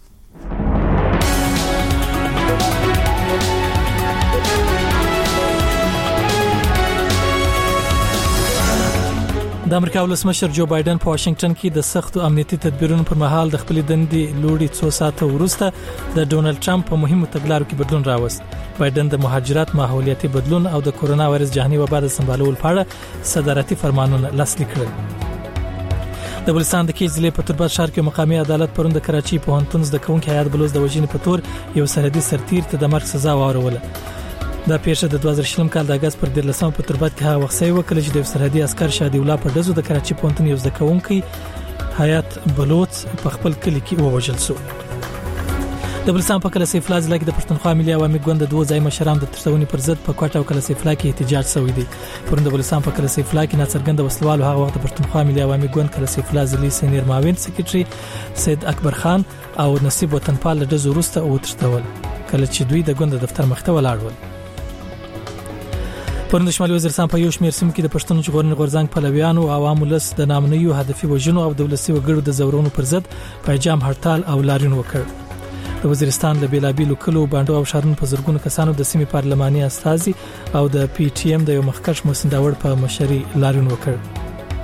د امریکا ولسمشر جو بایدن په واشنگټن کې د سختو امنیتي تدبیرونو پر مهال د خپل دندې لوړې څو ساعته وروسته د ډونالد ټرمپ په مهمو تګلارو کې بدلون راوست. بایدن د مهاجرت ماحولیتي بدلون او د کورونا وایرس جهاني وبا د سمبالولو په اړه صدارتي فرمانونه لاسلیک کړل. د بلوچستان د کې ضلع په تربت شهر کې مقامي عدالت پروند د کراچي په هنتون د کوونکي حیات بلوز د وژنې په تور یو سرحدي سرتیر ته د مرګ سزا واوروله. دا پیښه د دوه زره شلم کال د اگست پر دیرلسمه په تربت کې هغه وخت سوي وکړه چې د سرحدي عسكر شادي الله په دزو د کراچي په هنتون یو د کوونکي حیات بلوز په خپل کلی کې ووژل شو. د بلوچستان په کله سیفلا ضلع کې د پښتونخوا ملي عوامي ګوند د دوه ځای مشران د ترڅونې پر ضد په کوټه او کله سیفلا کې احتجاج شوی دی. پرون د بلوچستان په کله سیفلا کې ناڅرګند وسلوالو هغه وخت د پښتونخوا ملي عوامي ګوند کله سیفلا ضلعي سینیر معاون سکرټري سید اکبر خان او نصیب وطنپال د دزو وروسته او ترڅول کله چې دوی د ګوند دفتر مخ ته ولاړ. پرون د شمالي وزیرستان په یو شمېر سیمو کې د پښتون ژغورنې غورځنګ پلویانو او عوامو لس د نامنوي هدفي وژنو او دولتي وګړو د زورونو پر ضد پیجام هړتال او لاریون وکړ. د وزیرستان د بیلابیلو کلو باندې او شهرونو په زرګونو کسانو د سیمې پارلماني استازي او د پی ټی ایم د یو مخکښ محسن داوړ په مشرۍ لاریون وکړ.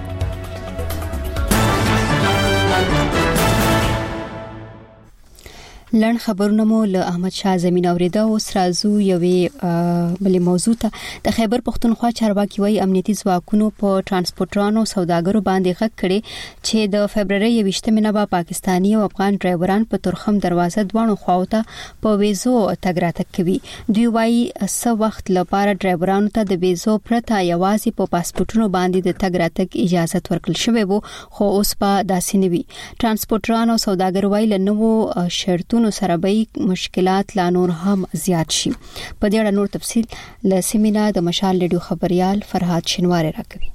لړ خبرونه مو له احمد شاه زمين اوریدا او سرازو یوې بلې موضوع ته د خیبر پختونخوا چارواکي وایي امنیتي ځواکونو په ترانسپورټرانو سوداګرو باندې غږ کړي چې د فبرवरी یویشتمې نه به پاکستاني او افغان ډرایوران په ترخم دروازه دوانو خواوته په ویزو تګ راتګ کوي. دوی وایي څه وخت لپاره ډرایورانو ته د ویزو پرته یوازې په پاسپورتونو باندې د تګ راتګ اجازه ورکړل شوې وو خو اوس په داسې نه وي. ترانسپورټرانو سوداګر وایي له نوو شرطونو سره به مشکلات لا نور هم زیات شي. په دې اړه نور تفصیل له سیمینا د مشال ریډیو خبريال فرهاد شنواری راکوي.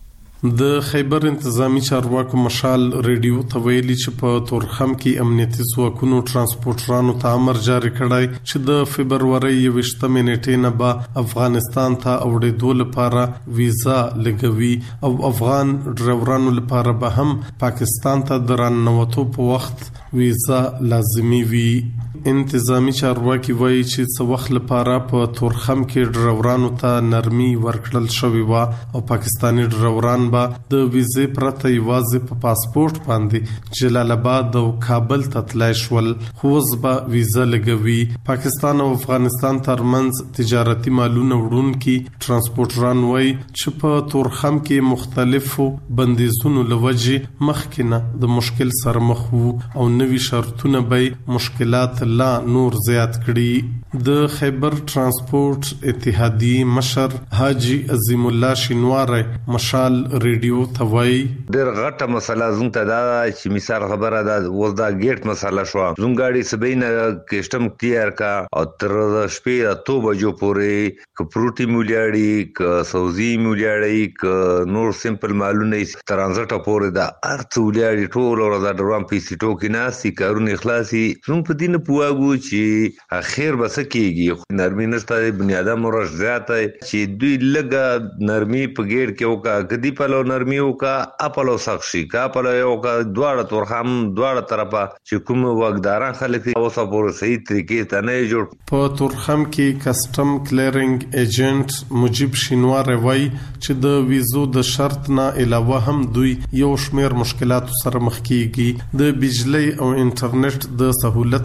د خیبر انتظامی چارواکو مشال ریډیو ته ویلي چې په تورخم کې امنیتي ځواکونو ترانسپورټرانو ته امر جاری کړی چې د فبرवरी یویشتمې نیټې نه به افغانستان ته اوړېدو لپاره ویزا لګوي او افغان ډرایورانو لپاره به هم پاکستان ته د راننوتو په وخت ویزا لازمي وي. انتظامی چارواکي وایي چې څه وخت لپاره په تورخم کې ډرایورانو ته نرمي ورکړل شوې و او پاکستاني ډرایوران به د ویزې پرته یوازې په پاسپورت باندې جلال آباد او کابل ته تلای شول خو اوس به ویزا لګوي. پاکستان او افغانستان ترمنځ تجارتي مالونه وړونکي ترانسپورټران وایي چې په تورخم کې مختلفو بندیزونو لوجې مخکې د مشکل سره مخ وو او نوي شرطونه به مشکلات لا نور زیات کړي. د خیبر ترانسپورت اتحادیه مشر حاجی عظیم الله شینواری مشال ریډیو ته وایي ډېر غټه مسله زموږ ته دا چې مثال خبره ده اوس دا ګیټ مسله شو زموږ ګاډي سبینه کسٹم تیار کا او تر شپې اته بجو پورې کپروټي مولیاړي ک سوزي مولیاړي ک نور سمپل مالونه ترانزټ پورې دا ارث ولیاړي ټول ور دا ډرام پی سی ټو کې ناسي کارونه اخلاصي زموږ په دینه پواغو چې اخر بس کېږي نرمي نشته بنیادم ورش زیاته چې دوی لګه نرمي په ګیټ کې وکا کدی په لو نرمي وکا اپلو سخشي کا په یو کا دواړه تورخم دواړه طرفه چې کوم وګداران خلک او صبر صحیح طریقې ته نه جوړ. په تورخم کې کسٹم کلیرینګ ایجنټ مجيب شینوار وایي چې د ویزو د شرط نه علاوه هم دوی یو شمېر مشکلات سره مخ کیږي. د بجلی او انټرنیټ د سہولت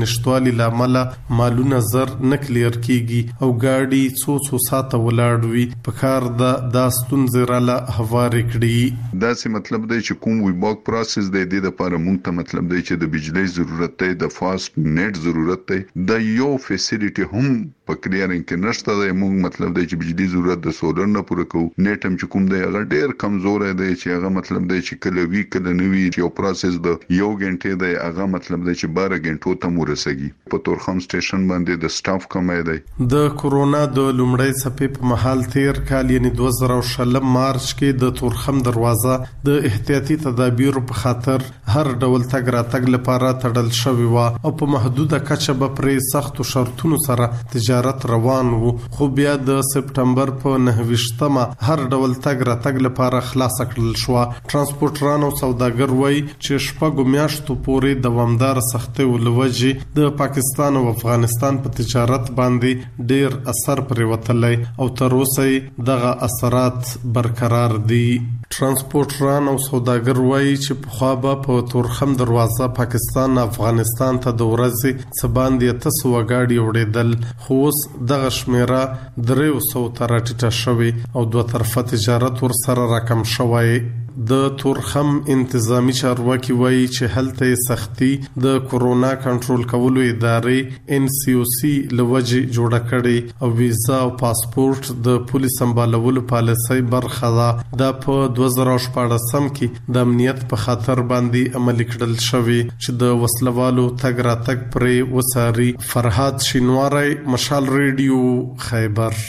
نشټوالي لامل مالونه زر نه کلیر کیږي او گاډي څو څو ساعته ولاړ وي په کار د داستون زراله هواري کړي. دا څه مطلب دی چې کوم وی باک پروسس دی د لپاره مونږ ته مطلب دی چې د بجلی ضرورت دی، د فاست نت ضرورت دی، د یو فیسیلیټي هم په کلیرینګ کې نشته دی. مونږ مطلب دی چې بجلی ضرورت د سولر نه پوره کوو، نت هم چې کوم دی هغه ډیر کمزور دی چې هغه مطلب دی چې کله وی کله نوی یو پروسس د یو غنټه دی هغه مطلب دی چې بارہ غنټو ته ورسېږي. په تورخم سټیشن باندې د سټاف کمای دی. د کورونا د لومړۍ څپې په محل تیر کال یعنی دوه زره شل مارچ کې د تورخم دروازه د احتیاطي تدابیر په خاطر هر ډول تګ راتګ لپاره تړل شوی و او په محدوده کچه به پرې سخت شرطونو سره تجارت روان وو. خو بیا د سپټمبر په نهه ویشتمه هر ډول تګ راتګ لپاره خلاص کړل شو. ترانسپورټران او سوداګر وایي چې شپږ میاشتو پورې دوامدار سختۍ ولوجې د پاکستان او افغانستان په تجارت باندې ډیر اثر پرې وتلی او تر اوسه دغه اثرات برقرار دي. ترانسپورټران او سوداګر وایي چې په خوا به په تورخم دروازه پاکستان افغانستان ته د ورځې څه باندې تاسو وګاډي وړېدل، خو اوس دغه شمیره درې سوه ته راټیټه شوې او دوه طرفه تجارت ورسره راکم شوی. د تورخم انتظامی چارواکي وایي چې هلته سختي د کورونا کنټرول کولو ادارې ان سی او سی لوجه جوړه کړي او ویزا او پاسپورت د پولیس سمبالولو پالیسۍ برخه ده. دا په دوه زره شپاړسم کې د امنیت په خاطر باندې عملي کړل شوی چې د وسلوالو تګ راتګ پرې وساري. فرهاد شینواری، مشال ریډیو، خیبر.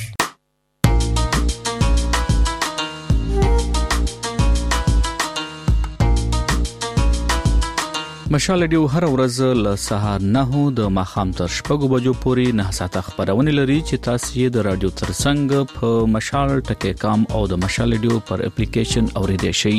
مشال ډیو هر ورځ له سهار نه د ماخام تر شپږو بجو پورې نه ساعته خبرونه لري چې تاسو یې د رادیو ترڅنګ په مشال ټکی کام او د مشال ډیو پر اپلیکیشن اوریدئ شئ.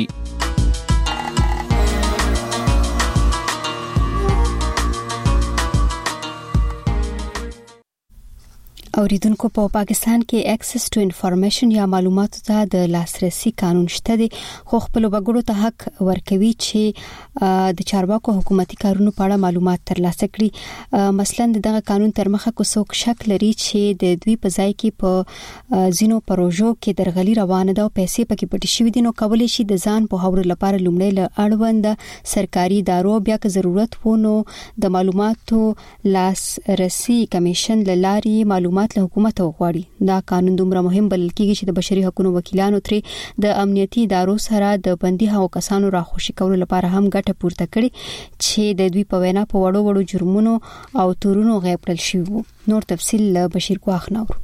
اوریدونکو په پاکستان کې اکسس ټو انفارمیشن یا معلوماتو ته د لاسرسي قانون شته دی، خو خپل وګړو ته حق ورکوي چې د چارواکو حکومتي کارونو په اړه معلومات ترلاسه کړي. مثلا دغه قانون تر مخه کو څوک شک لري چې د دوی په ځای کې په زینو پروژو کې درغلي روانه ده او پیسې پکې پټې شوې دي، نو کولای شي د ځان په هوړ لپاره لومړی له اړوند سرکاري ادارو بیا که ضرورت وونو د معلوماتو لاسرسي کمیشن لاري معلومات له حکومت وغواړي. دا قانون دومره مهم بلل کیږي چې د بشري حقوقو وکیلانو ترې د امنیتي ادارو سره د بندي هغو کسانو راخوشي کولو لپاره هم ګټه پورته کړي چې د دوی په وینا په وړو وړو جرمونو او تورونو غیب کړل شوی وو. نور تفصیل له بشیر کو اخناور.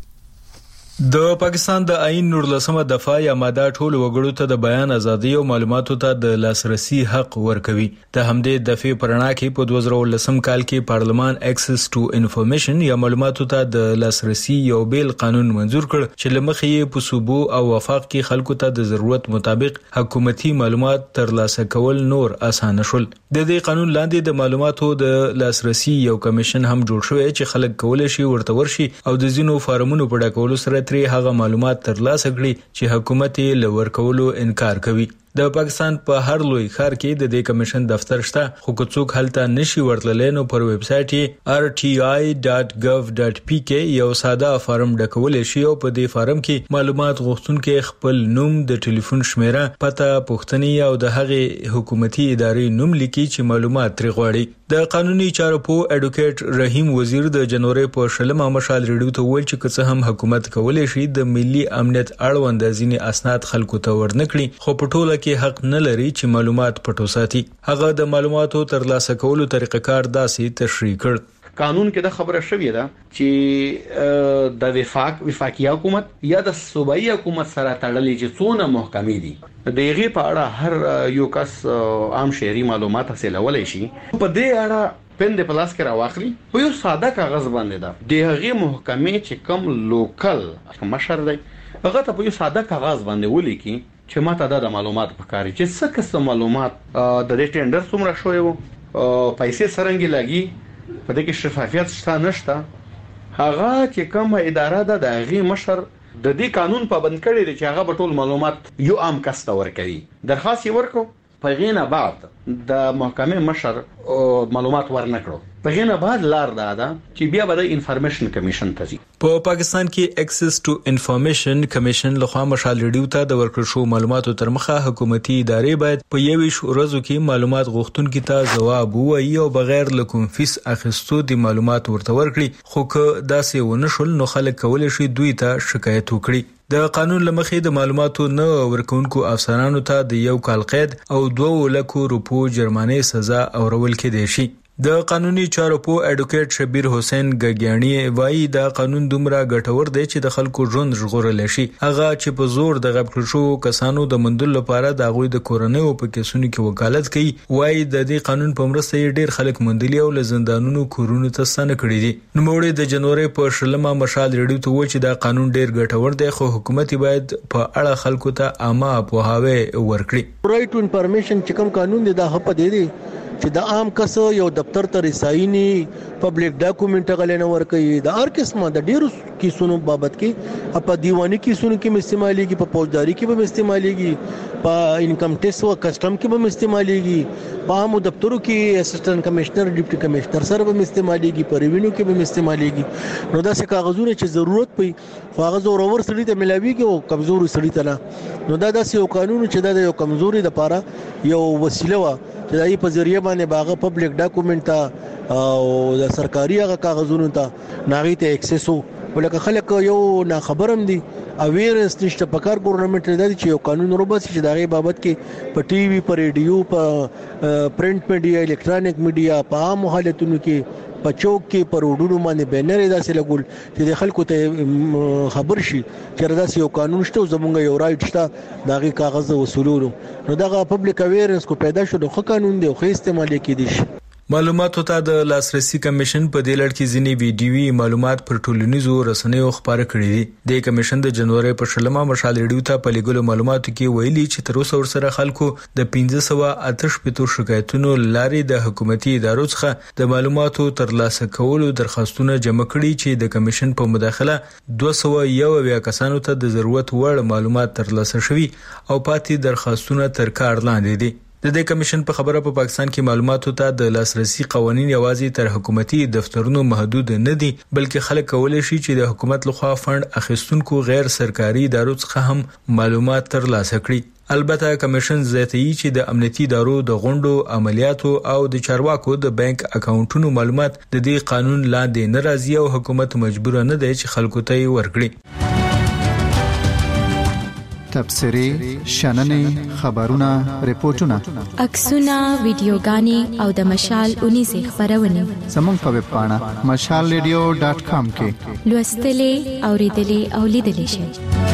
د پاکستان د آئین نورلسمه دفعه یا ماده ټول وګړو ته د بیان ازادي او معلوماتو ته د لاسرسي حق ورکوي. د همدې دفعه پرنا کې په دوه زره ولسم کال کې پارلمان اکسس ټو انفارمیشن یا معلوماتو ته د لاسرسي یو بیل قانون منزور کړ چې لمخې په صوبو او وفاق کې خلکو ته د ضرورت مطابق حکومتي معلومات ترلاسه کول نور اسانه شول. د دې قانون لاندې د معلوماتو د لاسرسي یو کمیشن هم جوړ شوی چې خلک کولای شي ورته ورشي او د زینو فارمونو په ډکولو سره ترې هغه معلومات ترلاسه کړي چې حکومت یې لور کولو انکار کوي. د پاکستان په هر لوی ښار کې د دې کمیشن دفتر شته، خو که څوک هلته نشي ورتللی نو پر ویب سټ یې آر ټي آی ډاټ ګو ډاټ پی کې یو ساده فارم ډکولی شي او په دې فارم کې معلومات غوښتونکي خپل نوم، د ټلیفون شمیره، پته، پوښتنې او د هغې حکومتي ادارې نوم لیکي چې معلومات ترې غواړي. د قانوني چارو په اډوکیټ رحیم وزیر د جنوري په شلمه مشال ریډیو ته ویل چې که څه هم حکومت کولی شي د ملي امنیت اړوند ځینې اسناد خلکو ته ورنکړي، خو په ټوله کې حق نه لري چې معلومات پټو ساتي. هغه د معلوماتو ترلاسه کولو طریقه کار داسې تشریح کړ. قانون کې د خبره شوې ده چې د وفاق وفاقي حکومت یا د صوبایي حکومت سره تړلې چې څونه محکمې دي دغه په اړه هر یو کس عام شهري معلومات حاصلولای شي. په دې اړه پند په لاس کې راوخلي په یو ساده کاغذ باندې ده د هغه محکمې چې کم لوکل مشر دی هغه ته په یو ساده کاغذ باندې ولیکي چې ماته د معلومات پکاري چې څه قسم معلومات د دې ټینډر څومره شوی وو، پیسې سرنګي لګي، په دې کې شفافیت شته نشته. هغه چې کومه اداره ده د هغه مشر د دې قانون پابند کړي دی چې هغه ټول معلومات یو عام کس ته ورکړي. درخواست یې ورکړو، په غینه بعد د محکمې مشر معلومات ورنکړو په غینه بعد لار دا ده چې بیا به د انفارمیشن کمیشن ته ځي. په پاکستان کې ایکسس ټو انفارمیشن کمیشن لخوا مشال ریډیو ته د ورکړ شو معلوماتو تر مخه حکومتي ادارې باید په یویش ورځو کې معلومات غوښتونکو ته جواب ووایي او بغیر له کوم فیس اخیستو د معلومات ورته ورکړي، خو که داسې ونه شول نو خلک کولی شي دوی ته شکایت وکړي. د قانون لمخې د معلوماتو نه ورکونکو افسرانو ته د یو کال قید او دوه لکو روپو جرمانې سزا اورول کېدای شي. د قانوني چارو په اډوکیټ شبیر حسین ګګیانی وایي دا قانون دومره ګټور دی چې د خلکو ژوند ژغورل شي. هغه چې په زور د غب کړو کسانو د مندل لپاره د غوي د کورنۍ په کیسونو کې وکالت کوي، وایي د دې قانون په مرسته ډیر خلک مندلي او له زندانونو کورونو ته ستنه کړي دي. نو موږ د جنوري په شلمه مشال ریډیو ته و چې دا قانون ډیر ګټور دی، خو حکومت باید په اړه خلکو ته عامه پوهاوی ورکړي. رائټ ټو انفارمیشن چې کوم قانون دی دا هپ دی دی چې د عام کس یو دفتر ته رسایني پبلک ډاکومنټ غلنه ورکړي د هر قسمه د ډیرو کیسونو بابت کې په دیوانی کیسونو کې استعماليږي، په فوجداري کې به استعماليږي، په انکم ټیکس او کسٹم کې به استعماليږي، په عام دفترو کې اسسټنټ کمشنر ډیپټي کمشنر سره به استعماليږي، په ریوینیو کې به استعماليږي. نو دا څه کاغذونه چې ضرورت پي کاغذ او اور سړي ته ملاويږي او کمزوري سړي ته نه. نو دا داسې یو قانون چې دا یو کمزوري د پاره یو وسیله و چې دای په ذریعہ باندې باغه پبلک ډاکومنټ ته او د سرکاري هغه کاغذونو ته ناغي ته اکسس وو، ولکه خلک یو نه خبرم دي اویرنس نشته. په کار ګورنمنت لري چې یو قانون روبس چې دغه بابت کې په ټي وي، په ریډیو، په پرنٹ میډیا، الکترونیک میډیا، په عام حالتونو کې په چوک کې پر وډونو باندې بینر داسې لګول چې د خلکو ته خبر شي چې داسې یو قانون شته او زمونږ یو رائټ شته دغه کاغذ وصولولو. نو دغه پبلک اویرنس کو پیدا شو د خو قانون دی خو استعمال کېدی شي. معلوماتو ته د لاسرسي کمیشن په دې لړ کې ځینې ویډیوي معلومات پر ټولنیزو رسنیو خبره کړې دي. د کمیشن د جنوري په شلمه مشال ریډیو ته په لګولو معلوماتو کې ویلي چې تر اوسه ورسره خلکو د پنځه سوه اته شپږ شکایتونو لارې د حکومتي ادارو څخه د معلوماتو ترلاسه کولو درخواستونه جمع کړي چې د کمیشن په مداخله دوه سوه یو اویا کسانو ته د ضرورت وړ معلومات ترلاسه شوي او پاتې درخواستونه تر کار لاندې دي. د دې کمیشن په خبره په پاکستان کې معلوماتو ته د لاسرسي قوانين یوازې تر حکومتي دفترونو محدود نه دي، بلکې خلک کولی شي چې د حکومت لخوا فند اخیستونکو غیر سرکاري ادارو څخه هم معلومات ترلاسه کړي. البته کمیشن زیاتوي چې د امنیتي ادارو د غونډو عملیاتو او د چارواکو د بانک اکاونټونو معلومات د دې قانون لاندې نه راځي او حکومت مجبور نه دی چې خلکو ته یې ورکړي. تبصری، شننې، خبرونه، ریپورتونه، عکسونه، ویډیوګانې او د مشال اونیزه خبرونه زموږ په ویب پاڼه مشال ریډیو ډاټ کام کې لوستلې، اوریدلې او لیدلې شئ.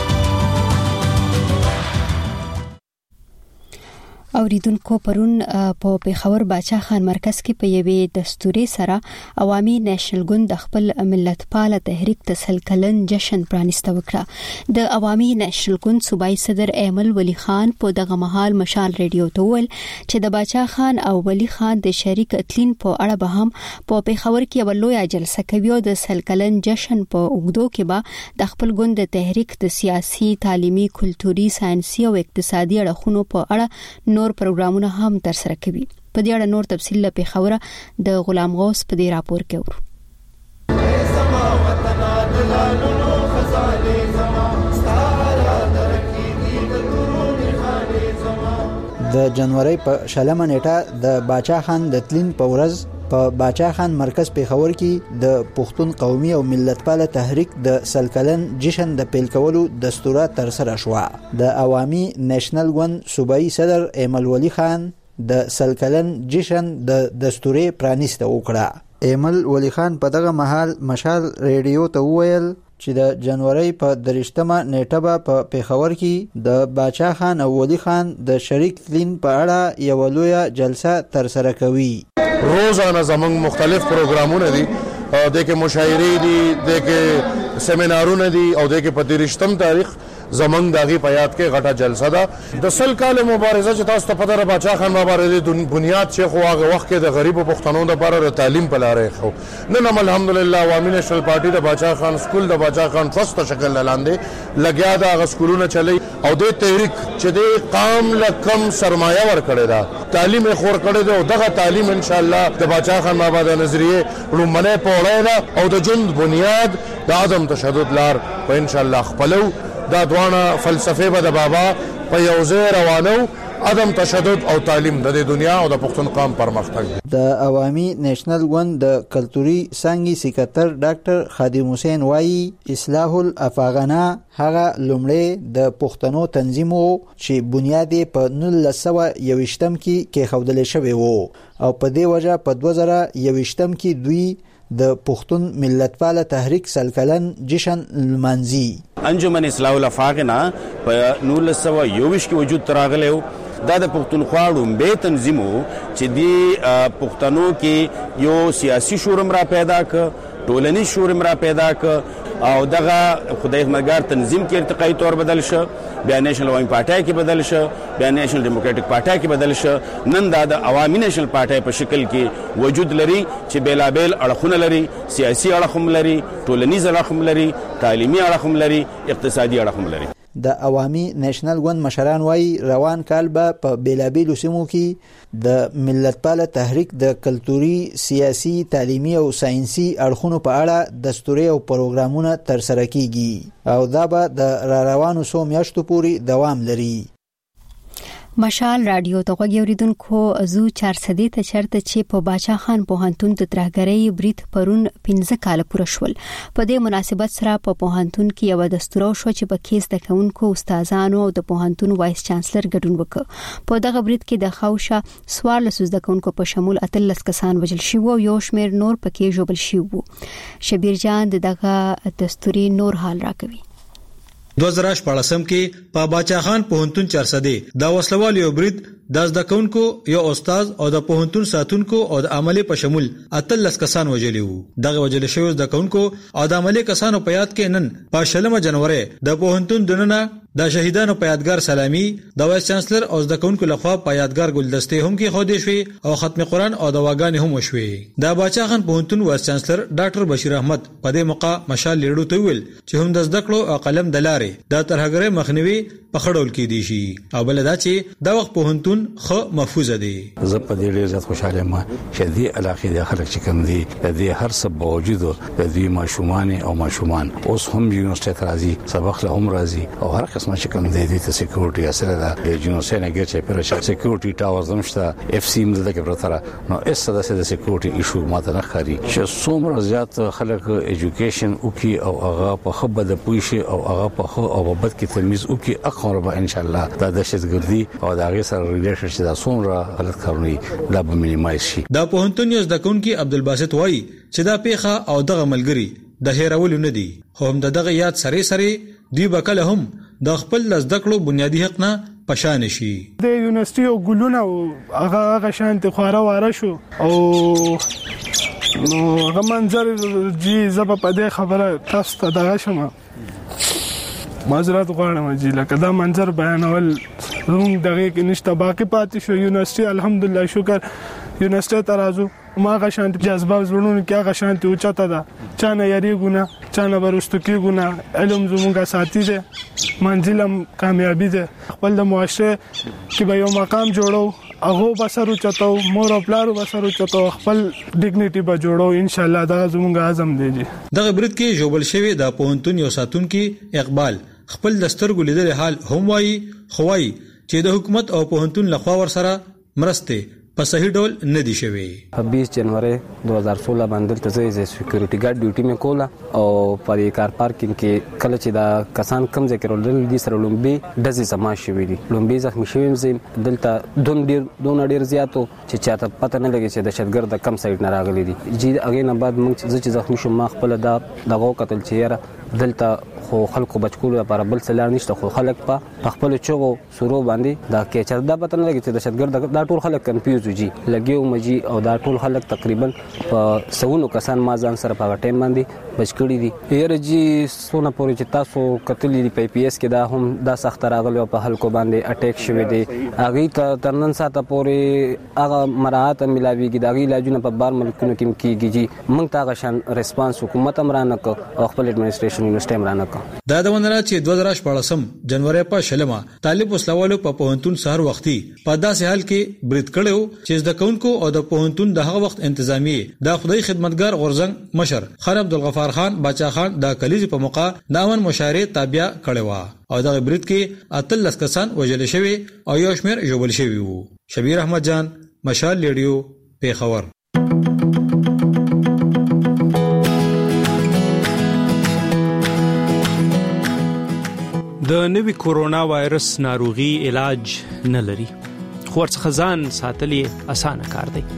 اوریدونکو پرون په پیښور باچا خان مرکز کې په یوې دستوري سره عوامي نېشنل ګوند د خپل ملتپاله تحریک تسل کلن جشن پرانیسته وکړه. د عوامي نېشنل ګوند صوبایي صدر ایمل ولی خان په دغه مهال مشال ریډیو ته ویل چې د باچا خان او ولی خان د شریک اتلین په اړه به هم په پیښور کې یو لوی جلسه کوي او د سل کلن جشن په اوږدو کې به د خپل ګوند د تحریک د سیاسي، تعلیمي، کلتوري، ساينسي او اقتصادي اړخونو په اړه نور پروګرامونه هم تر سره کوي. په دې اړه نور تفصیل له پیښوره د غلام غوث په دې راپور کې ورو. د جنوري په شلمه نیټه د باچا خان د تلین په ورځ په باچا خان مرکز پیښور کې د پښتون قومي او ملتپاله تحریک د سلکلن جشن د پیل کولو دستور تر سره شو. د عوامي نېشنل ګوند صوبایي صدر ایمل ولی خان د سلکلن جشن د دستوري پرانیسته وکړه. ایمل ولی خان په دغه مهال مشال ریډیو ته وویل چې د جنوري په درشتمه نیټه به په پیښور کې د باچا خان او ولی خان د شریک تلین په اړه یو لوی جلسه تر سره کوي. روزانه زمونږ مختلف پروګرامونه دي، د کې مشاعرې دي، د کې سیمینارونه دي او د کې په درشتم تاریخ زمنګ داغي پیات کې غټه جلسه ده د سل کال مبارزه چې تاسو ته پته را باچا خان مبارزه د بنیاد شیخ واغه وخت کې د غریب پښتنو د لپاره تعلیم په لارې خو نن هم الحمدلله عوامي نېشنل پارټي د باچا خان سکول د باچا خان ټرست شکل لاندې لګیا دا غ سکولونه چلی او د تحریک چې د قام لکم سرمایه ور کړی دا تعلیم خور کړی دا او دغه تعلیم ان شاء الله د باچا خان بابا د نظریه لومړی پوړی دا او د جند بنیاد د عدم تشدد لار په ان شاء الله خپلو دا دوانه فلسفه به د بابا په یو ځای روانو عدم تشدد او تعلیم د دنیا او د پښتون قوم پرمختګ. د عوامي نېشنل ګوند د کلتوري څانګې سکرټر ډاکټر خادم حسین وایي اصلاح الافاغنا هغه لومړی د پښتنو تنظیم وو چې بنیاد په نولس سوه یوویشتم کې کېښودل شوی وو او په دې وجه په دوه زره یوویشتم کې دوی د پښتون ملتپاله تحریک سلکلن جشن لمانځي. انجمن اصلاح الافاغنا په نولس سوه یوویشت کې وجود تراغلی و. دا د پښتونخوا ډومبه تنظیم چې دی پښتنو کې یو سیاسي شورم را پیدا ک ټولنیز شورم را پیدا ک او دغه خدای خدمتګار تنظیم کې ارتقایي تور بدل شو بیا نېشنل عوامي پارټي کې بدل شو بیا نېشنل ډیموکراټک پارټي کې بدل شو نن دا د عوامي نېشنل پارټي په شکل کې وجود لري چې بیلابل اړخونه لري سیاسي اړخ لري ټولنیز اړخ لري تعلیمي اړخ لري اقتصادي اړخ لري. د عوامي نېشنل ګوند مشران وایي روان کال به په بیلابیلو سیمو کې د ملتپاله تحریک د کلتوري سیاسي تعلیمي او ساينسي اړخونو په اړه دستوري او پروګرامونه ترسره کیږي او دا به د را روانو څو میاشتو پورې دوام لري. مشال رادیو ته غوږی اوریدونکو زو چارصدی ته چرته چې په باچا خان پوهنتون د ترهګرۍ برید پرون پنځه کال پوره شول. په دې مناسبت سره په پوهنتون کې یو دستور شو چې په کیس د کونکو استادانو او د پوهنتون وایس چانسلر ګډون وکړ. په دغه برید کې د خوښه سوار لسوز د کونکو په شمول اتلس کسان وژل شوي او یو شمېر نور پکې ژوبل شوي وو. شبیر جان دغه دستوري نور حال راکوي. دو زره شپږم کې په باچا خان پوهنتون چارصدی دا وسلوال یو برید د زده کوونکو یو استاد او د پوهنتون ساتونکو او د عملي په شمول اتلس کسان وژلي وو. دغه وژل شوی زده کوونکو او د عملي کسانو په یاد کې نن په شلمه جنوري د پوهنتون دننه د شهیدانو په یادګار سلامي د وایس چانسلر او زده کوونکو لخوا په یادګار ګلدستې هم کې خوده شوی او ختم قرآن او دواګانې هم وشوي. د باچا خان پوهنتون وایس چانسلر ډاکټر بشیر احمد په دې موقع مشال لیړو ته ویل چې هم د زده کړو او قلم د لارې د ترهګرۍ مخنیوي په خړول کې دي شي او بل دا چې د وخت پوهنتون خو محفوظ دي. زه په دې ډېر زیات خوشاله یم چې دې علاقې د خلک چې کوم دي د دې هر څه باوجود د دې ماشومان او ماشومان اوس هم یونیورسيټي ته راځي سبق له هم راځي او هر قسمه چې کوم دي د سکیورټي اثر ده د یونیورسيټي نه ګرځي پر سکیورټي ټاورز هم شته اف سی مده کې پرتره نو اس د سکیورټي ایشو ماته نه خاري چې څومره زیات خلک ایجوکیشن او کی او هغه په خبره د پوښي او هغه په خو او بد کې تمیز او کی اقرب ان شاء الله د دهشتګردي او د هغه سره ریلیشن چې دا څومره غلط کارونه لا به مینیمایز شي. د پوهنتون یو د کونکي عبدالباسط وایي چې دا پیخه او دغه ملګری د هیرول نه دي خو هم دغه یاد سره سره دی بکله هم د خپل لزدکړو بنیادی حق نه پشان شي. د یونیورسيټي او ګلونه هغه هغه شانت خواره واره شو او نو هغه منظر جی زب په دې خبره تاسو ته دغه شمه معذرت غواړم چې لکه دا منظر بیانول زموږ دغه کې نشته باقي پاتې شو. یونیورسيټي الحمدلله شکر یونیورسيټي ته راځو ما غشانت جذبه زړونو کې هغه شانت اوچته ده چانه یاري ګونه چانه برستو کې ګونه علم زموږه ساتي ده منزلم کامیابی ده خپل د معاشره کې به یو مقام جوړو هغه بسرو چتاو مور او پلارو بسرو چتاو خپل ډیګنیټي به جوړو ان شاء الله دا زموږه اعظم دی. دغه برید کې جوبل شوی د پوهنتون یو ساتونکو اقبال خپل دستور ګلیدل حال هم وایي خوای چې د حکومت او پوهنتون لخوا ور سره مرسته په صحیح ډول نه دي شوی. په بیس جنوري دو هزار سولہ باندې ته زه سکیورټي ګارد ډیوټي مې کوله او په کار پارکینګ کې کله چې دا کسان کم ذکر ول دي سره لومبي دزي سما شوی دي لومبي زخمی شوی زم دلته دون ډیر دون ډیر زیاتو چې چاته پته نه لګي چې د شتګرد کم سایډ نه راغلي دي جی اگې نه بعد موږ چې زخمی شوم ما خپل دا دغه قتل چیرې دلته خو خلکو بچکول لپاره بل سلام نشته خو خلک په په خپل چغو سورو باندې دا کیچر دا پته نه لګي چې دهشتګرد دا ټول خلک کنفیوز وي لګیو مجي او دا ټول خلک تقریبا په سونو کسان ما ځان سره په ټیم باندې بچکړی دي یره جی سونه پورې چې تاسو کتلې دی پی پی ایس کې دا هم دا سخت راغلی په خلکو باندې اٹیک شوی دی هغه ته ترنن ساته پورې هغه مراحت ملاویږي دا غي علاجونه په بار ملکونو کې کیږي جی موږ ته غشن ریسپانس حکومت امرانه کو او خپل اډمنستریشن یونیورسيټي امرانه کو دا د ونره چې دوه هزار شپږم جنوري په شلمه طالب وسلوالو په پوهنتون سحر وختي په داسې حال کې برید کړو چې د کونکو او د پوهنتون د هغه وخت انتظامی د خدای خدمتګار غورزنګ مشر خر عبدالغفار خان باچا خان د کلیزي په موقع داون مشارې تابع کړو او د برید کې اتلس کسان وژل شوی او یو شمېر ژوبل شوی وو. شبیر احمد جان، مشال ریډیو، پیښور. د نوي کورونا وایرس ناروغي علاج نه لري خو ورڅخه ځان ساتلې اسانه کار دی.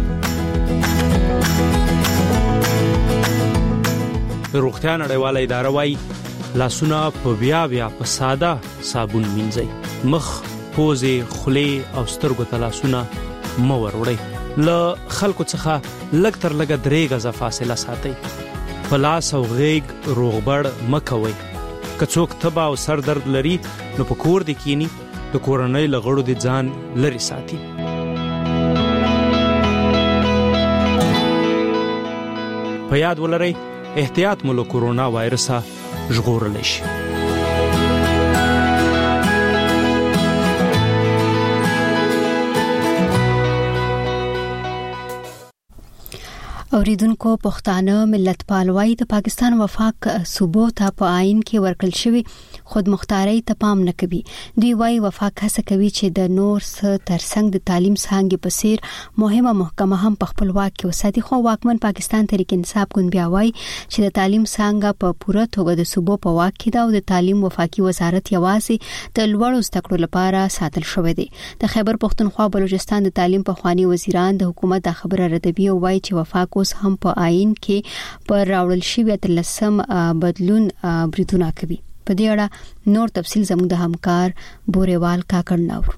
روغتیا نړیواله اداره وايي لاسونه په بیا بیا په ساده صابون مینځئ، مخ، پوزې، خولې او سترګو ته لاسونه مه وروړئ، له خلکو څخه لږ تر لږه درې غزه فاصله ساتئ، په لاس او غېږ روغبړ مه کوئ. که څوک تبه او سر درد لري نو په کور دې کینی، د کورنۍ له غړو دې ځان لرې ساتي. په یاد ولرئ احتیاط مو له کورونا وایرسه ژغورلی شي. اوریدونکو پښتانه ملت پالوای د پاکستان وفاق صوبو ته په آئین کې ورکل شوی خود مختاری ته پام نه کوي. دوی وايي وفاق هڅه کوي چې د نور څخه ترڅنګ د تعلیم څنګه په سیر مهمه محکمه هم په خپل واک کې وساتي. خو واکمن پاکستان تحریک انصاف ګوند بیا وايي چې د تعلیم څنګه په پوره توګه د صوبو په واک کې دا او د تعلیم وفاقي وزارت یوازې د لوړو زده کړو لپاره ساتل شوی دی. د خیبر پختونخوا بلوچستان د تعلیم په خواني وزیران د حکومت د خبره ردوي او وايي چې وفاق اوس هم په آئین کې پر راوړل شوی اتلسم بدلون بریدونه کوي. په دې اړه نور تفصیل زموږ د همکار بوريوال کاکړ نور.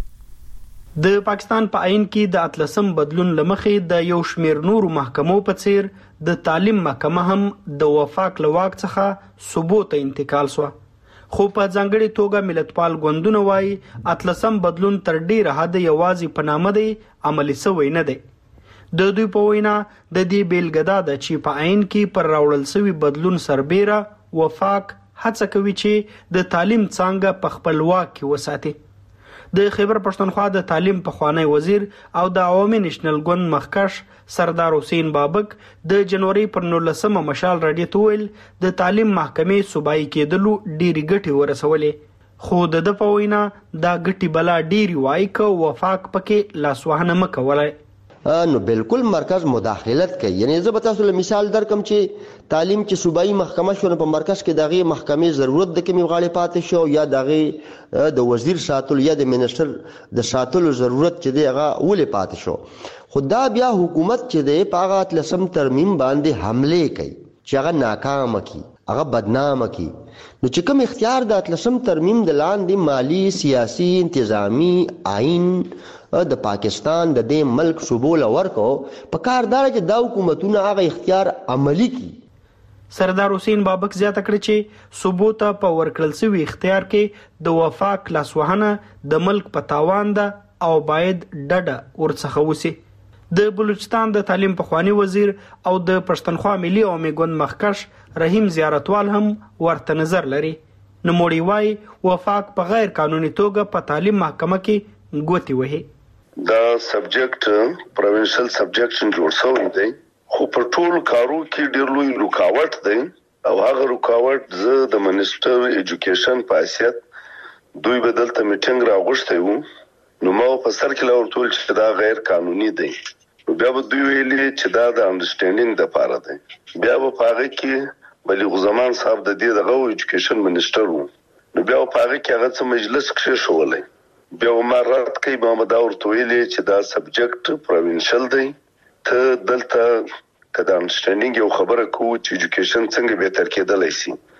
د پاکستان په آئین کې د اتلسم بدلون لمخې د یو شمیر نورو محکمو په څیر د تعلیم محکمه هم د وفاق لواک څخه صوبو ته انتقال شو. خو په ځانګړي توګه ملتپال ګوندونه وايي اتلسم بدلون تر ډیره حد یوازې په نامه دی، عملی شوی نه دی. د دوی په وینا د دې بیلګه ده چې په آئین کې پر راوړل شوی بدلون سربېره وفاق هڅه کوي چې د تعلیم څنګه په خپل واک کې وساتي. د خیبر پښتونخوا د تعلیم پخوانی وزیر او د عوامي نېشنل ګوند مخکښ سردار حسین بابک د جنوري پر نولسمه مشال راډیو ته ویل د تعلیم محکمې صوبایي کېدلو ډېری ګټې ورسولې، خو د ده په وینا دا ګټې بلا ډېری وایي که وفاق پکې لاسوهنه مه کولای. نو بالکل مرکز مداخلت کوي. یعنی زه به تاسو له مثال درکم چې تعلیم چې صوبایي محکمه شو په مرکز کې دغه محکمې ضرورت د کومې غاړې پاتې شو یا دغه د وزیر ساتلو یا د منسٹر د ساتلو ضرورت چې دی هغه ولې پاتې شو. خدا بیا حکومت چې دی په هغه اتلسم ترمیم باندې حمله کوي چې هغه ناکام کی، هغه بدنام کی. نو چې کوم اختیار د اتلسم ترمیم د لاندې مالی، سیاسي، انتظامی، آئین د پاکستان د دې ملک صوبو لورکو په کار دار چې دا حکومتونه هغه اختیار عملی کی. سردار حسین بابک زیاته کړی چې صوبو ته په ورکړل شوی اختیار کې د وفاق لاسوهنه د ملک په تاوان ده او باید ډډه ورڅخه وسی. د بلوچستان د تعلیم پخوانی وزیر او د پښتونخوا ملي عوامي ګوند مخکښ رحیم زیارتوال هم ورته نظر لري. نوموړي وايي وفاق په غیر قانوني توګه په تعلیم محکمه کې ګوتې وهي. دا سبجیکټ پروینشل سبجیکټ جوړ شوی دی خو په ټول کارو کې ډېر لوی رکاوټ دی او هغه رکاوټ زه د منسټر ایجوکیشن په حیثیت دوی بدل ته میټینګ راغوښتی وو نو ما په سر کې لورتول چې دا غیر قانوني دی. بیا به دوی ویلي چې دا د انډرسټینډینګ د پاره دی. بیا به په هغه کې بلیغ زمان صاحب د دې دغه ایجوکیشن منسټر وو نو بیا په هغه کې هغه څه مجلس کې شولای. بیا ما رات کوي ما مدا ورته ویلي چې دا سبجیکټ پروینشل دی، ته دلته کدا انډرسټینډینګ یو خبره کوو چې ایجوکیشن څنګه بهتر کېدلای شي.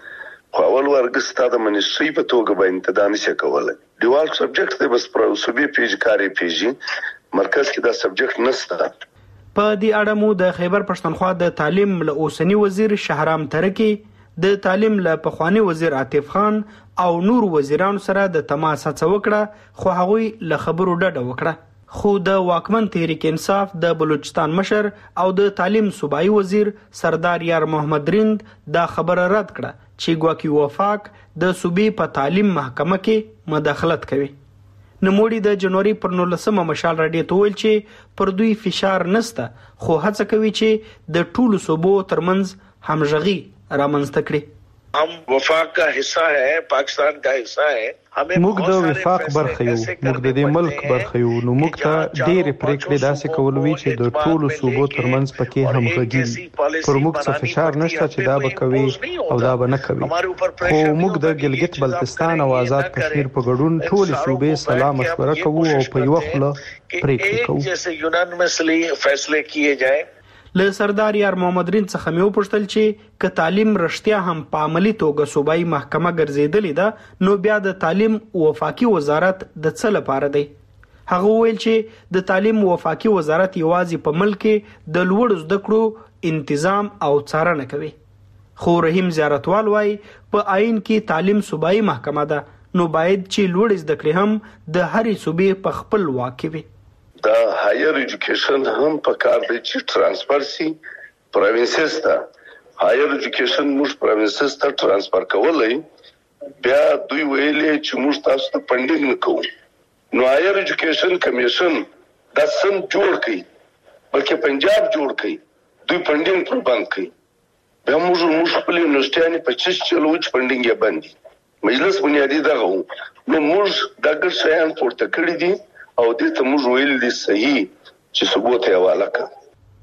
خو اول ورګستا د منیسټری په توګه باندې تدانسه کوله ډیوال سبجیکټ د بس پر صوبې پیج کاری پیجی مرکز کې دا سبجیکټ نشته. په دې اړه مو د خیبر پښتونخوا د تعلیم له اوسنی وزیر شهرام ترکی د تعلیم له پخوانی وزیر عاطف خان او نور وزیرانو سره د تماس هڅه وکړه خو هغوی له خبرو ډډه وکړه. خو د واکمن تحریک انصاف د بلوچستان مشر او د تعلیم صوبایي وزیر سردار یار محمد رند دا خبره رد کړه چې ګواکي وفاق د صوبې په تعلیم محکمه کې مداخلت کوي. نوموړي د جنوري پر نولسمه مشال راډیو ته ویل چې پر دوی فشار نسته خو هڅه کوي چې د ټولو صوبو ترمنځ همغږي رامنځته کړي. हम वफाक का हिस्सा है, पाकिस्तान का हिस्सा है. موږ د وفاق برخه یو، موږ د دې ملک برخه یو، نو موږ ته ډېرې پریکړې داسې کول وی چې د ټولو صوبو ترمنځ پکې همغږي پر موږ څه فشار نشته چې دا به کوي او دا به نه کوي. خو موږ د ګلګت بلتستان او آزاد کشمیر په ګډون ټول صوبې سلا مشوره کوو او په یو خوله پریکړې کوو. جیسے یونانیمسلی فیصله کیے جائیں. له سردار یار محمد رین څخه مې وپوښتل چې که تعلیم رښتیا هم په عملی توګه صوبایي محکمه ګرځېدلې ده نو بیا د تعلیم وفاقي وزارت د څه لپاره دی؟ هغه وویل چې د تعلیم وفاقي وزارت یوازې په ملک کې د لوړو زده کړو انتظام او څارنه کوي. خو رحیم زیارتوال وایي په آئین کې تعلیم صوبایي محکمه ده نو باید چې لوړې زده کړې هم د هرې صوبې په خپل واک کې وي. دا هایر ایجوکیشن هم په کار دی چې ترانسفر سي پروینسز ته. هایر ایجوکیشن موږ پروینسز ته ترانسفر کولای بیا دوی ویلې چې موږ تاسو ته فنډینګ نکوو. نو هایر ایجوکیشن کمیشن دا سم جوړ کړي بلکې پنجاب جوړ کړي دوی فنډینګ پر بند کړي. بیا موږ موږ خپل یونیورسيټي په چیش چلو چې فنډینګ یې باندې مجلس بنیادی دغه نو موږ دغه شیان پورته کړی دي او دې ته موږ ویل دي صحیح چې ثبوت یې حواله کړ.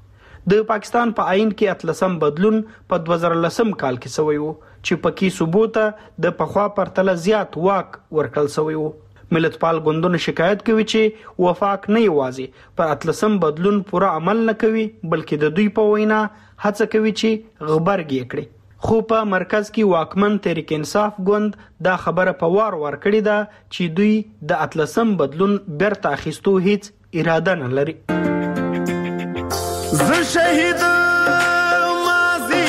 د پاکستان په آئین کې اتلسم بدلون په دوه زره لسم کال کې شوی وو چې پکې ثبوت د پخوا پرتله زیات واک ورکړل شوی وو. ملتپال ګوندونه شکایت کوي چې وفاق نه یوازې پر اتلسم بدلون پوره عمل نه کوي بلکې د دوی په وینا هڅه کوي چې غبرګي کړي. خو په مرکز کې واکمن تحریک انصاف ګوند دا خبره په وار ور کړې ده چې دوی د اتلسم بدلون بیرته اخیستو هیڅ اراده نه لري. ز شهید مازی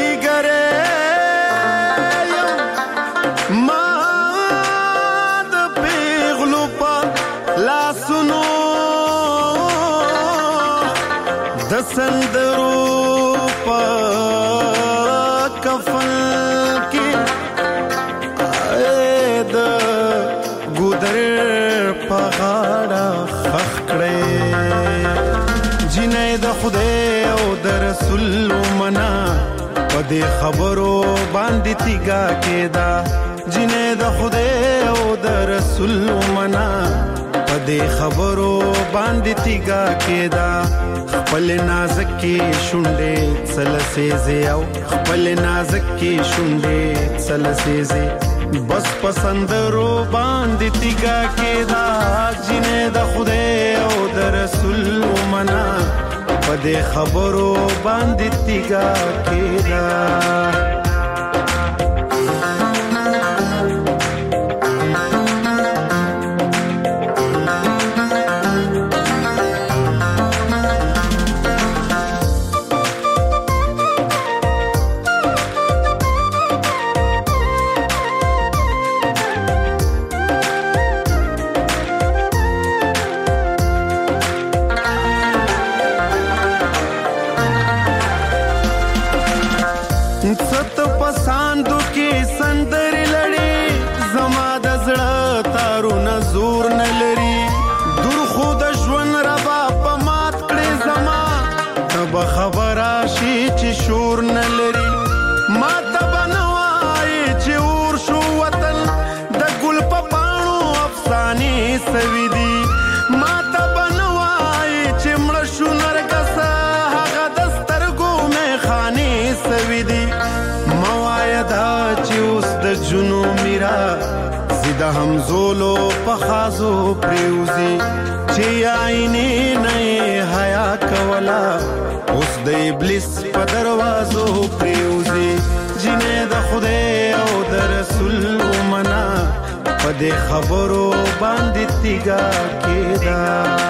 ګره ما د پیغلو په لاسونو د سندرو په کفن کې اې د ګودر په غاړه خخ کړې جنې د خدای او د رسول منا په دې خبرو باندې تیګه کېدا جنې د خدای او د رسول منا په دې خبرو باندې تیګه کېدا خپل نازک کی شونډې سلسېزه او خپل نازک کی شونډې سلسېزه بس پسندرو باندې تیګه کېدا جنې د خدای او د رسول منا په دې خبرو باندې تیګه کېدا. د همزولو په خازو پریوزی چې عینې نه حیا کولا اوس د ابلیس په دروازو پریوزی جنې د خدای او د پدې خبرو باندې تیګا کېدا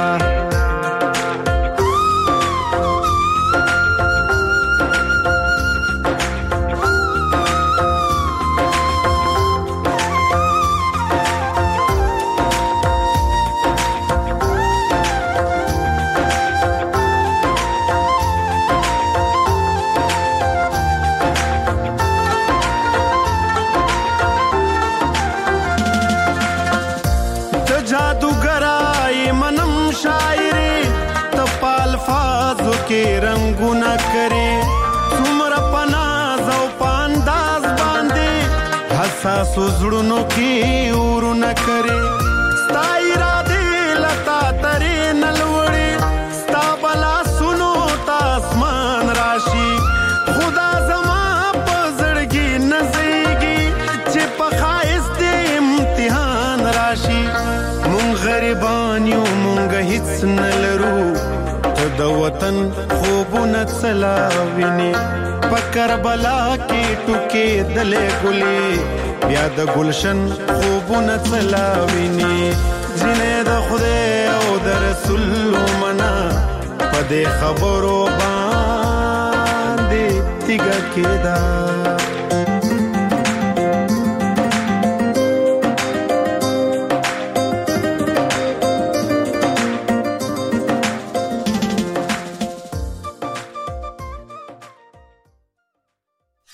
کې رنگونه کرے څومره پناز او پانداز باندې حساس زړونو کې ورونه کرے ستا اراده لتا ترې نلوړې ستا بلا سنو تاسمان راشي خدا زما په زړګي نزيږي چې په خایست امتحان راشي مونږ غریبان یو مونږ هیڅ نلرو د وطن خوبونه څلاوینه پکر بلا کې ټوکې دلې ګلې بیا د گلشن خوبونه څلاوینه جنې د خدای او د رسول منا پدې خبرو باندې تیګه کېدا